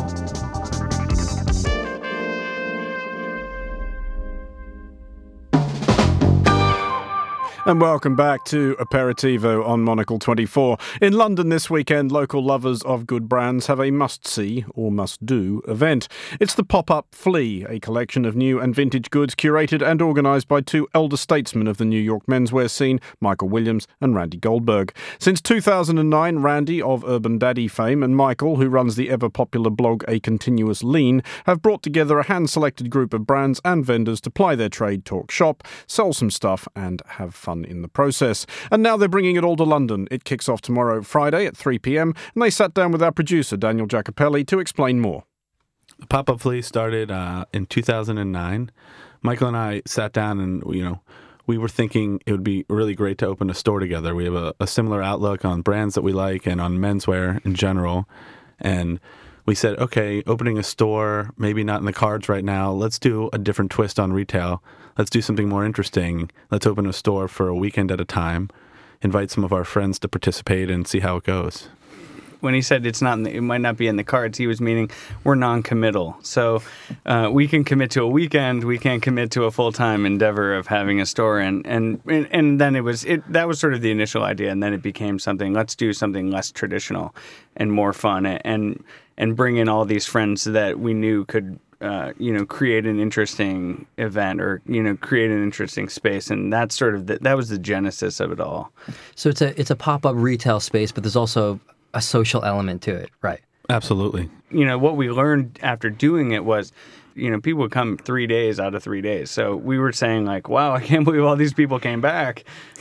And welcome back to Aperitivo on Monocle twenty-four. In London this weekend, local lovers of good brands have a must-see or must-do event. It's the Pop-Up Flea, a collection of new and vintage goods curated and organised by two elder statesmen of the New York menswear scene, Michael Williams and Randy Goldberg. Since two thousand nine, Randy, of Urban Daddy fame, and Michael, who runs the ever-popular blog A Continuous Lean, have brought together a hand-selected group of brands and vendors to ply their trade, talk shop, sell some stuff and have fun in the process. And now they're bringing it all to London. It kicks off tomorrow, Friday at three p.m, and they sat down with our producer, Daniel Jacopelli, to explain more. The Pop-Up Flea started uh, in two thousand nine. Michael and I sat down and, you know, we were thinking it would be really great to open a store together. We have a, a similar outlook on brands that we like and on menswear in general. And we said, okay, opening a store, maybe not in the cards right now. Let's do a different twist on retail. Let's do something more interesting. Let's open a store for a weekend at a time, invite some of our friends to participate and see how it goes. When he said it's not, in the, it might not be in the cards, he was meaning we're non-committal. So uh, we can commit to a weekend, we can't commit to a full-time endeavor of having a store. And and and, and then it was it that was sort of the initial idea, and then it became something. Let's do something less traditional and more fun, and and bring in all these friends that we knew could. Uh, you know, create an interesting event or, you know, create an interesting space. And that's sort of, the, that was the genesis of it all. So it's a, it's a pop-up retail space, but there's also a social element to it, right? Absolutely. You know, what we learned after doing it was, you know, people would come three days out of three days. So we were saying like, wow, I can't believe all these people came back.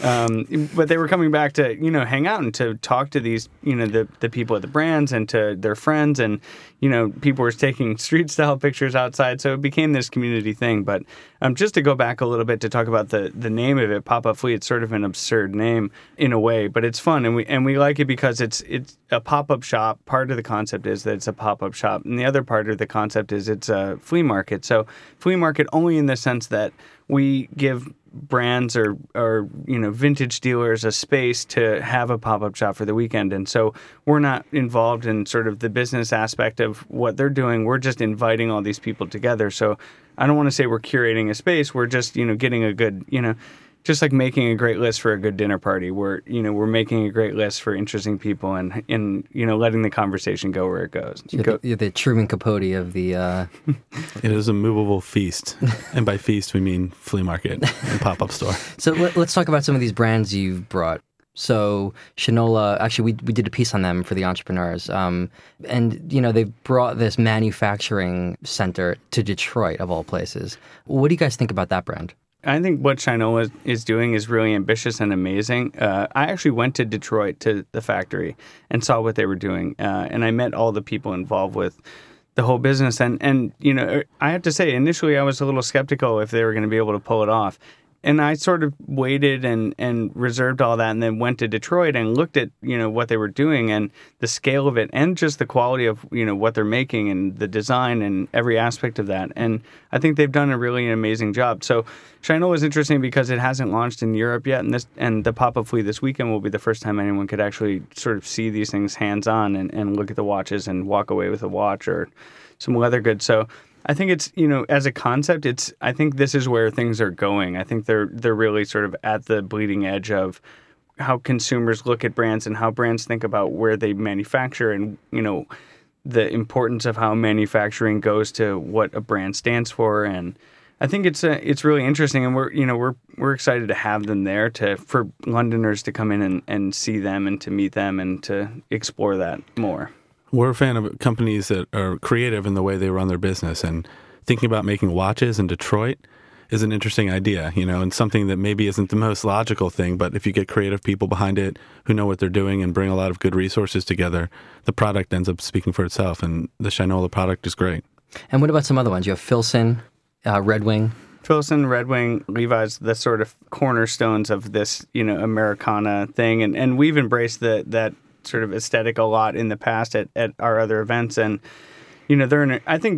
Um, but they were coming back to, you know, hang out and to talk to these, you know, the, the people at the brands and to their friends. And, you know, people were taking street style pictures outside. So it became this community thing. But um, just to go back a little bit to talk about the, the name of it, Pop-Up Flea, it's sort of an absurd name in a way, but it's fun. And we and we like it because it's it's a pop-up shop. Part of the concept is that it's a pop-up shop. And the other part of the concept is it's a flea market. So flea market only in the sense that we give brands or, or you know, vintage dealers a space to have a pop-up shop for the weekend. And so we're not involved in sort of the business aspect of what they're doing. We're just inviting all these people together. So I don't want to say we're curating a space. We're just, you know, getting a good, you know, just like making a great list for a good dinner party. We're, you know, we're making a great list for interesting people and, and you know, letting the conversation go where it goes. You're, go. the, you're the Truman Capote of the... Uh... It is a movable feast. And by feast, we mean flea market and pop-up store. So let, let's talk about some of these brands you've brought. So Shinola, actually, we we did a piece on them for the entrepreneurs. Um, and, you know, they've brought this manufacturing center to Detroit, of all places. What do you guys think about that brand? I think what Shinola is doing is really ambitious and amazing. Uh, I actually went to Detroit to the factory and saw what they were doing. Uh, and I met all the people involved with the whole business. And, and, you know, I have to say, initially I was a little skeptical if they were going to be able to pull it off. And I sort of waited and, and reserved all that and then went to Detroit and looked at, you know, what they were doing and the scale of it and just the quality of, you know, what they're making and the design and every aspect of that. And I think they've done a really amazing job. So Shinola is interesting because it hasn't launched in Europe yet. And this and the Pop-Up Flea this weekend will be the first time anyone could actually sort of see these things hands-on and, and look at the watches and walk away with a watch or some leather goods. So I think it's, you know, as a concept, it's, I think this is where things are going. I think they're they're really sort of at the bleeding edge of how consumers look at brands and how brands think about where they manufacture and, you know, the importance of how manufacturing goes to what a brand stands for. And I think it's a, it's really interesting. And we're, you know, we're we're excited to have them there to for Londoners to come in and, and see them and to meet them and to explore that more. We're a fan of companies that are creative in the way they run their business, and thinking about making watches in Detroit is an interesting idea, you know, and something that maybe isn't the most logical thing, but if you get creative people behind it who know what they're doing and bring a lot of good resources together, the product ends up speaking for itself, and the Shinola product is great. And what about some other ones? You have Filson, uh, Red Wing. Filson, Red Wing, Levi's, the sort of cornerstones of this, you know, Americana thing, and, and we've embraced the, that sort of aesthetic a lot in the past at, at our other events. And, you know, they're in a, I think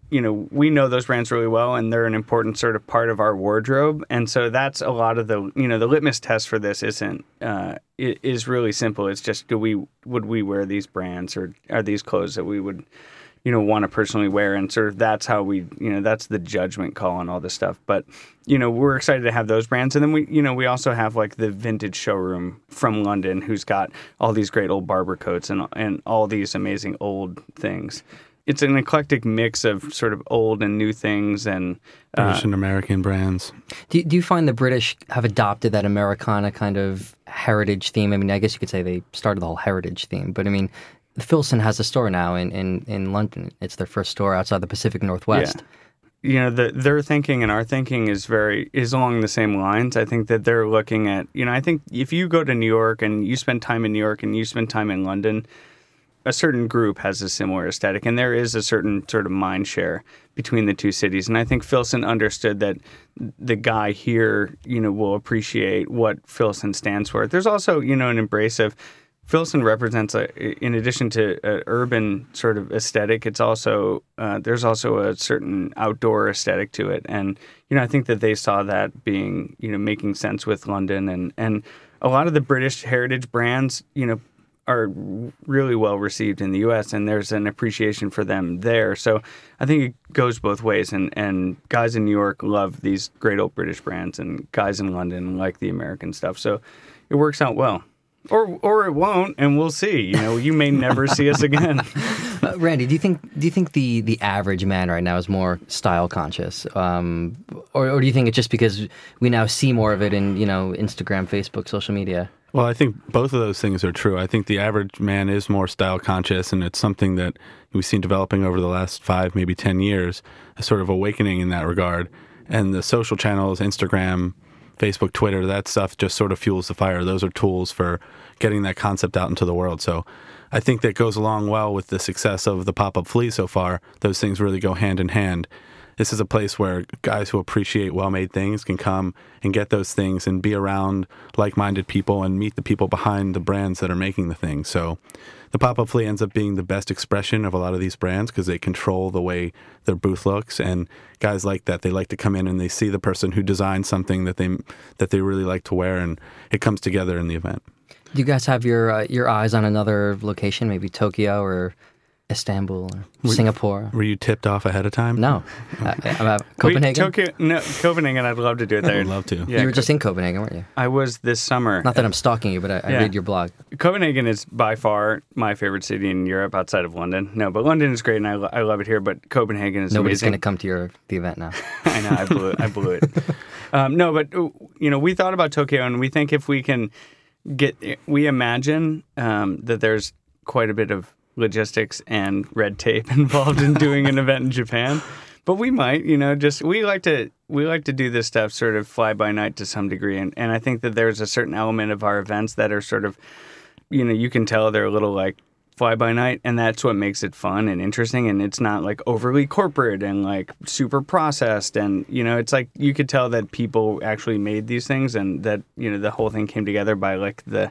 you know, we know those brands really well, and they're an important sort of part of our wardrobe. And so that's a lot of the, you know, the litmus test for this isn't, uh, it is really simple. It's just, do we, would we wear these brands, or are these clothes that we would, you know, want to personally wear? And sort of that's how we, you know, that's the judgment call on all this stuff. But, you know, we're excited to have those brands. And then we, you know, we also have like the vintage showroom from London, who's got all these great old Barber coats and and all these amazing old things. It's an eclectic mix of sort of old and new things, and uh, British and American brands. Do, do you find the British have adopted that Americana kind of heritage theme? I mean, I guess you could say they started the whole heritage theme, but I mean, Filson has a store now in, in, in London. It's their first store outside the Pacific Northwest. Yeah. You know, the, their thinking and our thinking is very is along the same lines. I think that they're looking at, you know, I think if you go to New York and you spend time in New York and you spend time in London, a certain group has a similar aesthetic, and there is a certain sort of mind share between the two cities. And I think Filson understood that the guy here, you know, will appreciate what Filson stands for. There's also, you know, an embrace of Filson represents, a, in addition to an urban sort of aesthetic, it's also, uh, there's also a certain outdoor aesthetic to it. And, you know, I think that they saw that being, you know, making sense with London. And, and a lot of the British heritage brands, you know, are really well received in the U S, and there's an appreciation for them there. So I think it goes both ways, and, and guys in New York love these great old British brands, and guys in London like the American stuff. So it works out well. Or or it won't, and we'll see. You know, you may never see us again. Uh, Randy, do you think do you think the, the average man right now is more style conscious, um, or or do you think it's just because we now see more of it in, you know, Instagram, Facebook, social media? Well, I think both of those things are true. I think the average man is more style conscious, and it's something that we've seen developing over the last five, maybe ten years, a sort of awakening in that regard. And the social channels, Instagram, Facebook, Twitter, that stuff just sort of fuels the fire. Those are tools for getting that concept out into the world. So I think that goes along well with the success of the Pop-Up Flea so far. Those things really go hand in hand. This is a place where guys who appreciate well-made things can come and get those things and be around like-minded people and meet the people behind the brands that are making the things. So the Pop-Up Flea ends up being the best expression of a lot of these brands because they control the way their booth looks. And guys like that, they like to come in and they see the person who designed something that they that they really like to wear, and it comes together in the event. Do you guys have your uh, your eyes on another location, maybe Tokyo or Istanbul or were, Singapore? Were you tipped off ahead of time? No. uh, uh, Copenhagen? Wait, Tokyo, no, Copenhagen, I'd love to do it there. I'd love to. Yeah, you were just in Copenhagen, weren't you? I was this summer. Not that I'm stalking you, but I, I yeah. read your blog. Copenhagen is by far my favorite city in Europe outside of London. No, but London is great, and I, I love it here, but Copenhagen is Nobody's amazing. going to come to your the event now. I know, I blew it. I blew it. Um, no, but, you know, we thought about Tokyo, and we think if we can get, we imagine um, that there's quite a bit of logistics and red tape involved in doing an event in Japan, but we might, you know, just we like to we like to do this stuff sort of fly by night to some degree, and and I think that there's a certain element of our events that are sort of, you know, you can tell they're a little like fly by night, and that's what makes it fun and interesting, and it's not like overly corporate and like super processed, and you know, it's like you could tell that people actually made these things, and that, you know, the whole thing came together by like the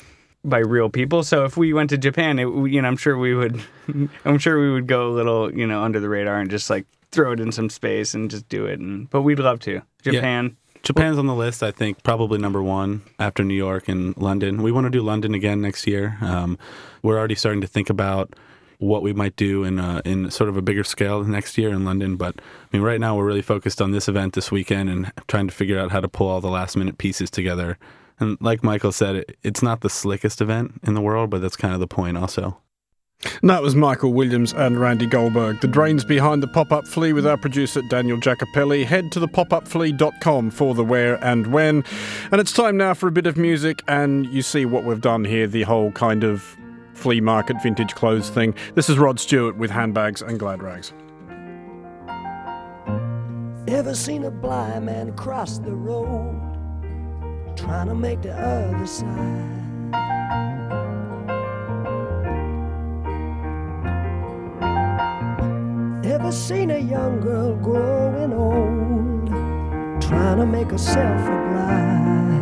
by real people. So if we went to Japan, it, you know, I'm sure we would, I'm sure we would go a little, you know, under the radar and just like throw it in some space and just do it. And but we'd love to. Japan. Yeah. Japan's on the list, I think, probably number one after New York and London. We want to do London again next year. Um, we're already starting to think about what we might do in uh, in sort of a bigger scale next year in London. But I mean, right now we're really focused on this event this weekend and trying to figure out how to pull all the last minute pieces together. And like Michael said, it, it's not the slickest event in the world, but that's kind of the point also. And that was Michael Williams and Randy Goldberg. The brains behind the Pop-Up Flea with our producer Daniel Jacopelli. Head to the pop up flea dot com for the where and when. And it's time now for a bit of music, and you see what we've done here, the whole kind of flea market vintage clothes thing. This is Rod Stewart with Handbags and Glad Rags. Ever seen a blind man cross the road, trying to make the other side? Ever seen a young girl growing old, trying to make herself a bride?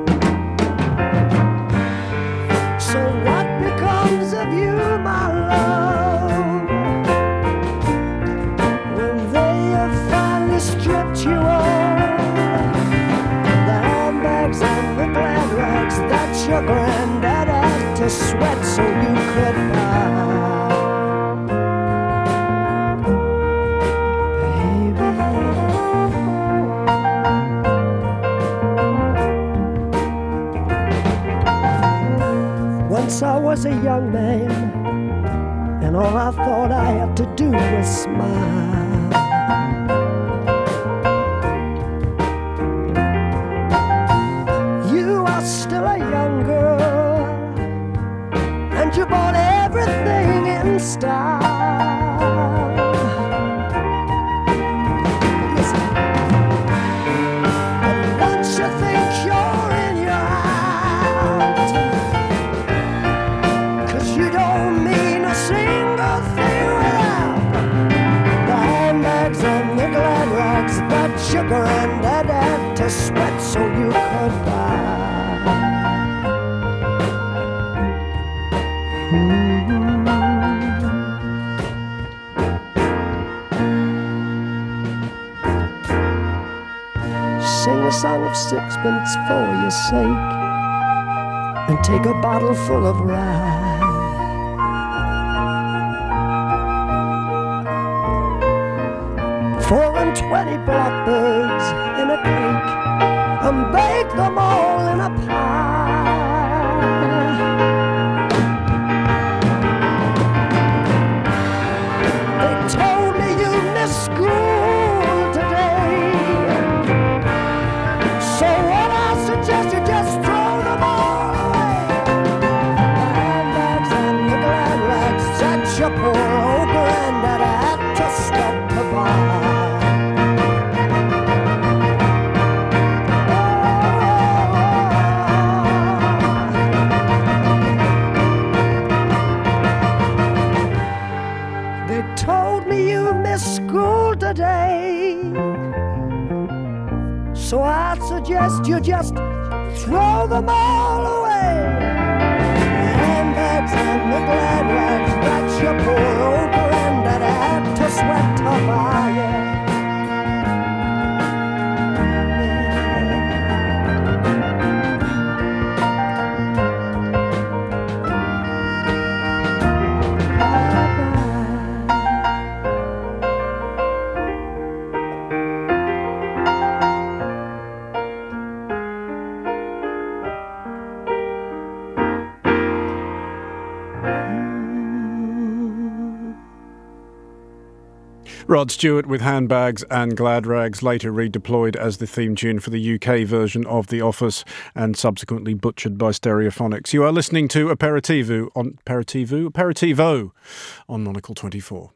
So what becomes of you, my love? to sweat so you could buy. Once I was a young man, and all I thought I had to do was smile. You are still a young girl, and you bought everything in style. Listen, but once you think you're in your act, you don't mean a single thing without the handbags and the glad rags that your granddad had to sweat so you could buy. Mm-hmm. Sing a song of sixpence for your sake, and take a bottle full of rye. Four and twenty blackbirds in a cake, and bake them all in a pie. They told me you missed school today, so what I suggest you just throw them all away. The handbags and the glad rags that your poor old granddad had to stop to buy. So I suggest you just throw them all away. The handbags and the glad rags that your poor old granddad had to sweat to buy. Rod Stewart with Handbags and Glad Rags, later redeployed as the theme tune for the U K version of The Office and subsequently butchered by Stereophonics. You are listening to Aperitivo on Aperitivo? Aperitivo on Monocle twenty-four.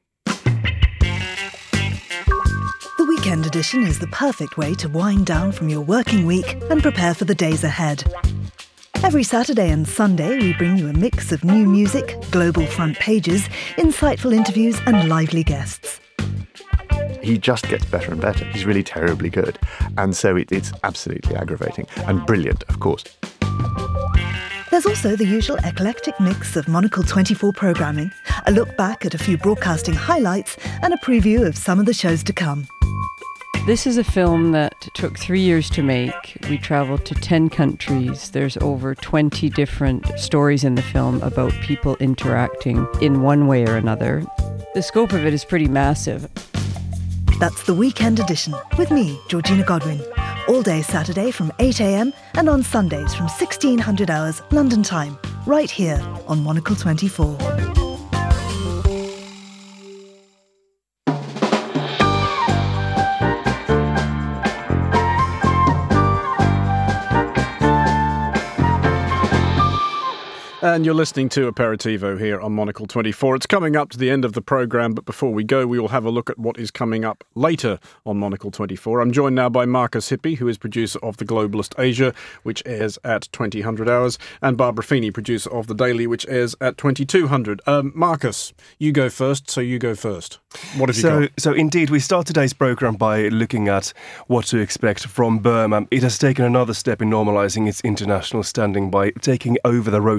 The weekend edition is the perfect way to wind down from your working week and prepare for the days ahead. Every Saturday and Sunday, we bring you a mix of new music, global front pages, insightful interviews and lively guests. He just gets better and better. He's really terribly good. And so it, it's absolutely aggravating and brilliant, of course. There's also the usual eclectic mix of Monocle twenty-four programming, a look back at a few broadcasting highlights, and a preview of some of the shows to come. This is a film that took three years to make. We travelled to ten countries. There's over twenty different stories in the film about people interacting in one way or another. The scope of it is pretty massive. That's the weekend edition with me, Georgina Godwin. All day Saturday from eight a.m. and on Sundays from sixteen hundred hours London time, right here on Monocle twenty-four. And you're listening to Aperitivo here on Monocle twenty-four. It's coming up to the end of the programme, but before we go, we will have a look at what is coming up later on Monocle twenty-four. I'm joined now by Marcus Hippie, who is producer of The Globalist Asia, which airs at twenty hundred hours, and Barbara Feeney, producer of The Daily, which airs at twenty-two hundred. Um, Marcus, you go first, so you go first. What have so, you got? So indeed, we start today's programme by looking at what to expect from Burma. It has taken another step in normalising its international standing by taking over the rotating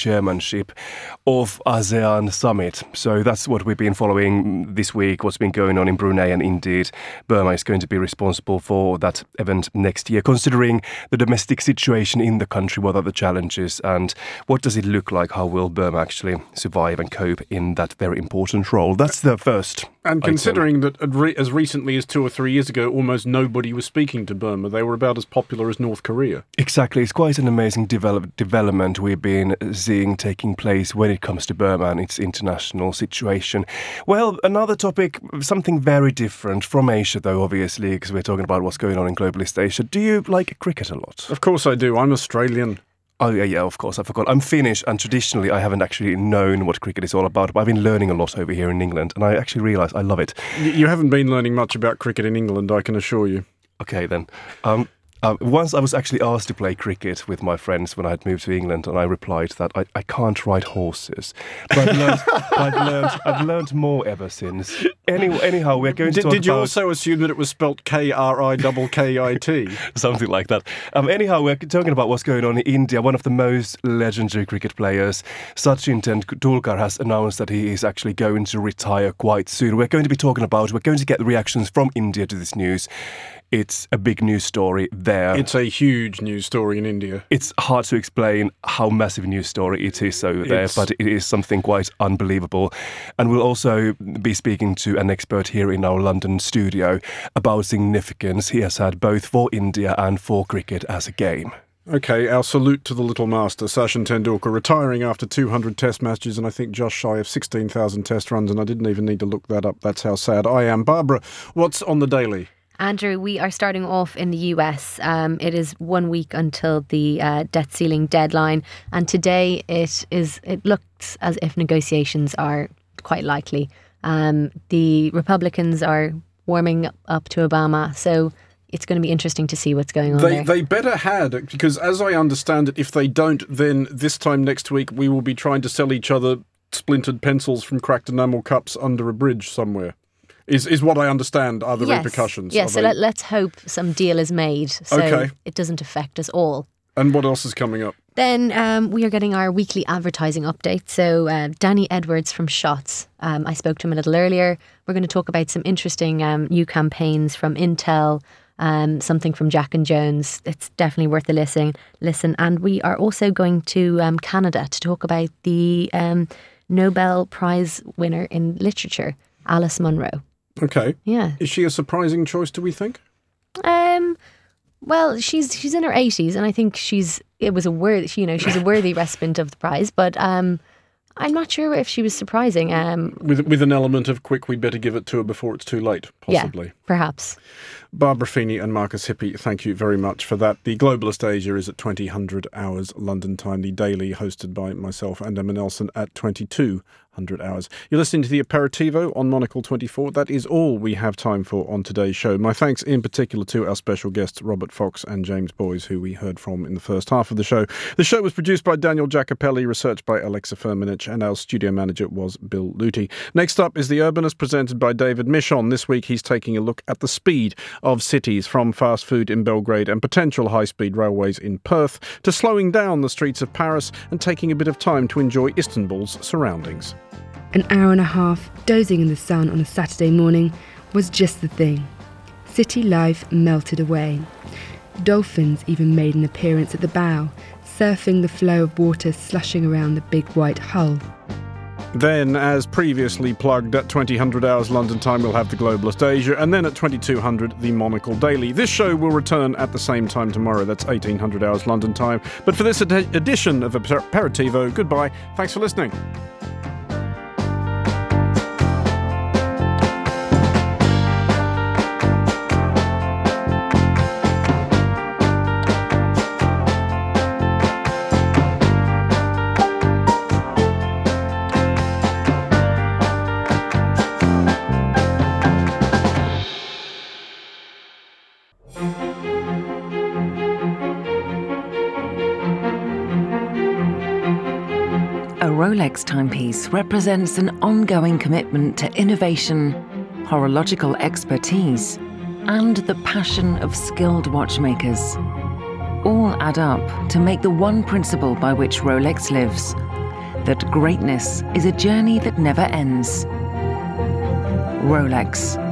chairmanship of ASEAN Summit. So that's what we've been following this week, what's been going on in Brunei, and indeed Burma is going to be responsible for that event next year. Considering the domestic situation in the country, what are the challenges and what does it look like? How will Burma actually survive and cope in that very important role? That's the first. And item. considering that as recently as two or three years ago, almost nobody was speaking to Burma, they were about as popular as North Korea. Exactly. It's quite an amazing develop, development we've been seeing taking place when it comes to Burma and its international situation. Well, another topic, something very different from Asia, though, obviously, because we're talking about what's going on in globalist Asia. Do you like cricket a lot? Of course I do. I'm Australian. Oh, yeah, yeah, of course. I forgot. I'm Finnish, and traditionally I haven't actually known what cricket is all about, but I've been learning a lot over here in England, and I actually realise I love it. You haven't been learning much about cricket in England, I can assure you. Okay, then. Um, um, once I was actually asked to play cricket with my friends when I had moved to England, and I replied that I, I can't ride horses. But I've learned, I've learned, I've learned more ever since. Any, anyhow, we're going to did, talk Did you about... also assume that it was spelt K R I K K I T? Something like that. Um, anyhow, we're talking about what's going on in India. One of the most legendary cricket players, Sachin Tendulkar, has announced that he is actually going to retire quite soon. We're going to be talking about, we're going to get the reactions from India to this news. It's a big news story there. It's a huge news story in India. It's hard to explain how massive a news story it is over there, It's- but it is something quite unbelievable. And we'll also be speaking to an expert here in our London studio about significance he has had both for India and for cricket as a game. Okay, our salute to the little master, Sachin Tendulkar, retiring after two hundred test matches and I think just shy of sixteen thousand test runs, and I didn't even need to look that up. That's how sad I am. Barbara, what's on the daily? Andrew, we are starting off in the U S. Um, it is one week until the uh, debt ceiling deadline, and today it is. It looks as if negotiations are quite likely. Um, the Republicans are warming up to Obama, so it's going to be interesting to see what's going on They there. they better had, because as I understand it, if they don't, then this time next week we will be trying to sell each other splintered pencils from cracked enamel cups under a bridge somewhere. Is is what I understand are the yes. repercussions. Yes, Are so they- let, let's hope some deal is made so Okay. it doesn't affect us all. And what else is coming up? Then um, we are getting our weekly advertising update. So uh, Danny Edwards from Shots, um, I spoke to him a little earlier. We're going to talk about some interesting um, new campaigns from Intel, um, something from Jack and Jones. It's definitely worth a listen. Listen, and we are also going to um, Canada to talk about the um, Nobel Prize winner in literature, Alice Munro. Okay. Yeah. Is she a surprising choice, do we think? Um. Well, she's she's in her eighties, and I think she's it was a worthy you know she's a worthy recipient of the prize. But um, I'm not sure if she was surprising. Um, With with an element of quick, we'd better give it to her before it's too late, possibly. Yeah, perhaps. Barbara Feeney and Marcus Hippie, thank you very much for that. The Globalist Asia is at twenty hundred hours London time. The Daily, hosted by myself and Emma Nelson, at twenty-two hundred hours. You're listening to the Aperitivo on Monocle twenty-four. That is all we have time for on today's show. My thanks in particular to our special guests, Robert Fox and James Boys, who we heard from in the first half of the show. The show was produced by Daniel Jacopelli, researched by Alexa Firmenich, and our studio manager was Bill Luty. Next up is The Urbanist, presented by David Michon. This week he's taking a look at the speed of cities, from fast food in Belgrade and potential high-speed railways in Perth to slowing down the streets of Paris and taking a bit of time to enjoy Istanbul's surroundings. An hour and a half dozing in the sun on a Saturday morning was just the thing. City life melted away. Dolphins even made an appearance at the bow, surfing the flow of water slushing around the big white hull. Then, as previously plugged, at twenty hundred hours London time, we'll have the Globalist Asia, and then at twenty-two hundred, the Monocle Daily. This show will return at the same time tomorrow. That's eighteen hundred hours London time. But for this ed- edition of Aperitivo, goodbye. Thanks for listening. A Rolex timepiece represents an ongoing commitment to innovation, horological expertise, and the passion of skilled watchmakers. All add up to make the one principle by which Rolex lives: that greatness is a journey that never ends. Rolex.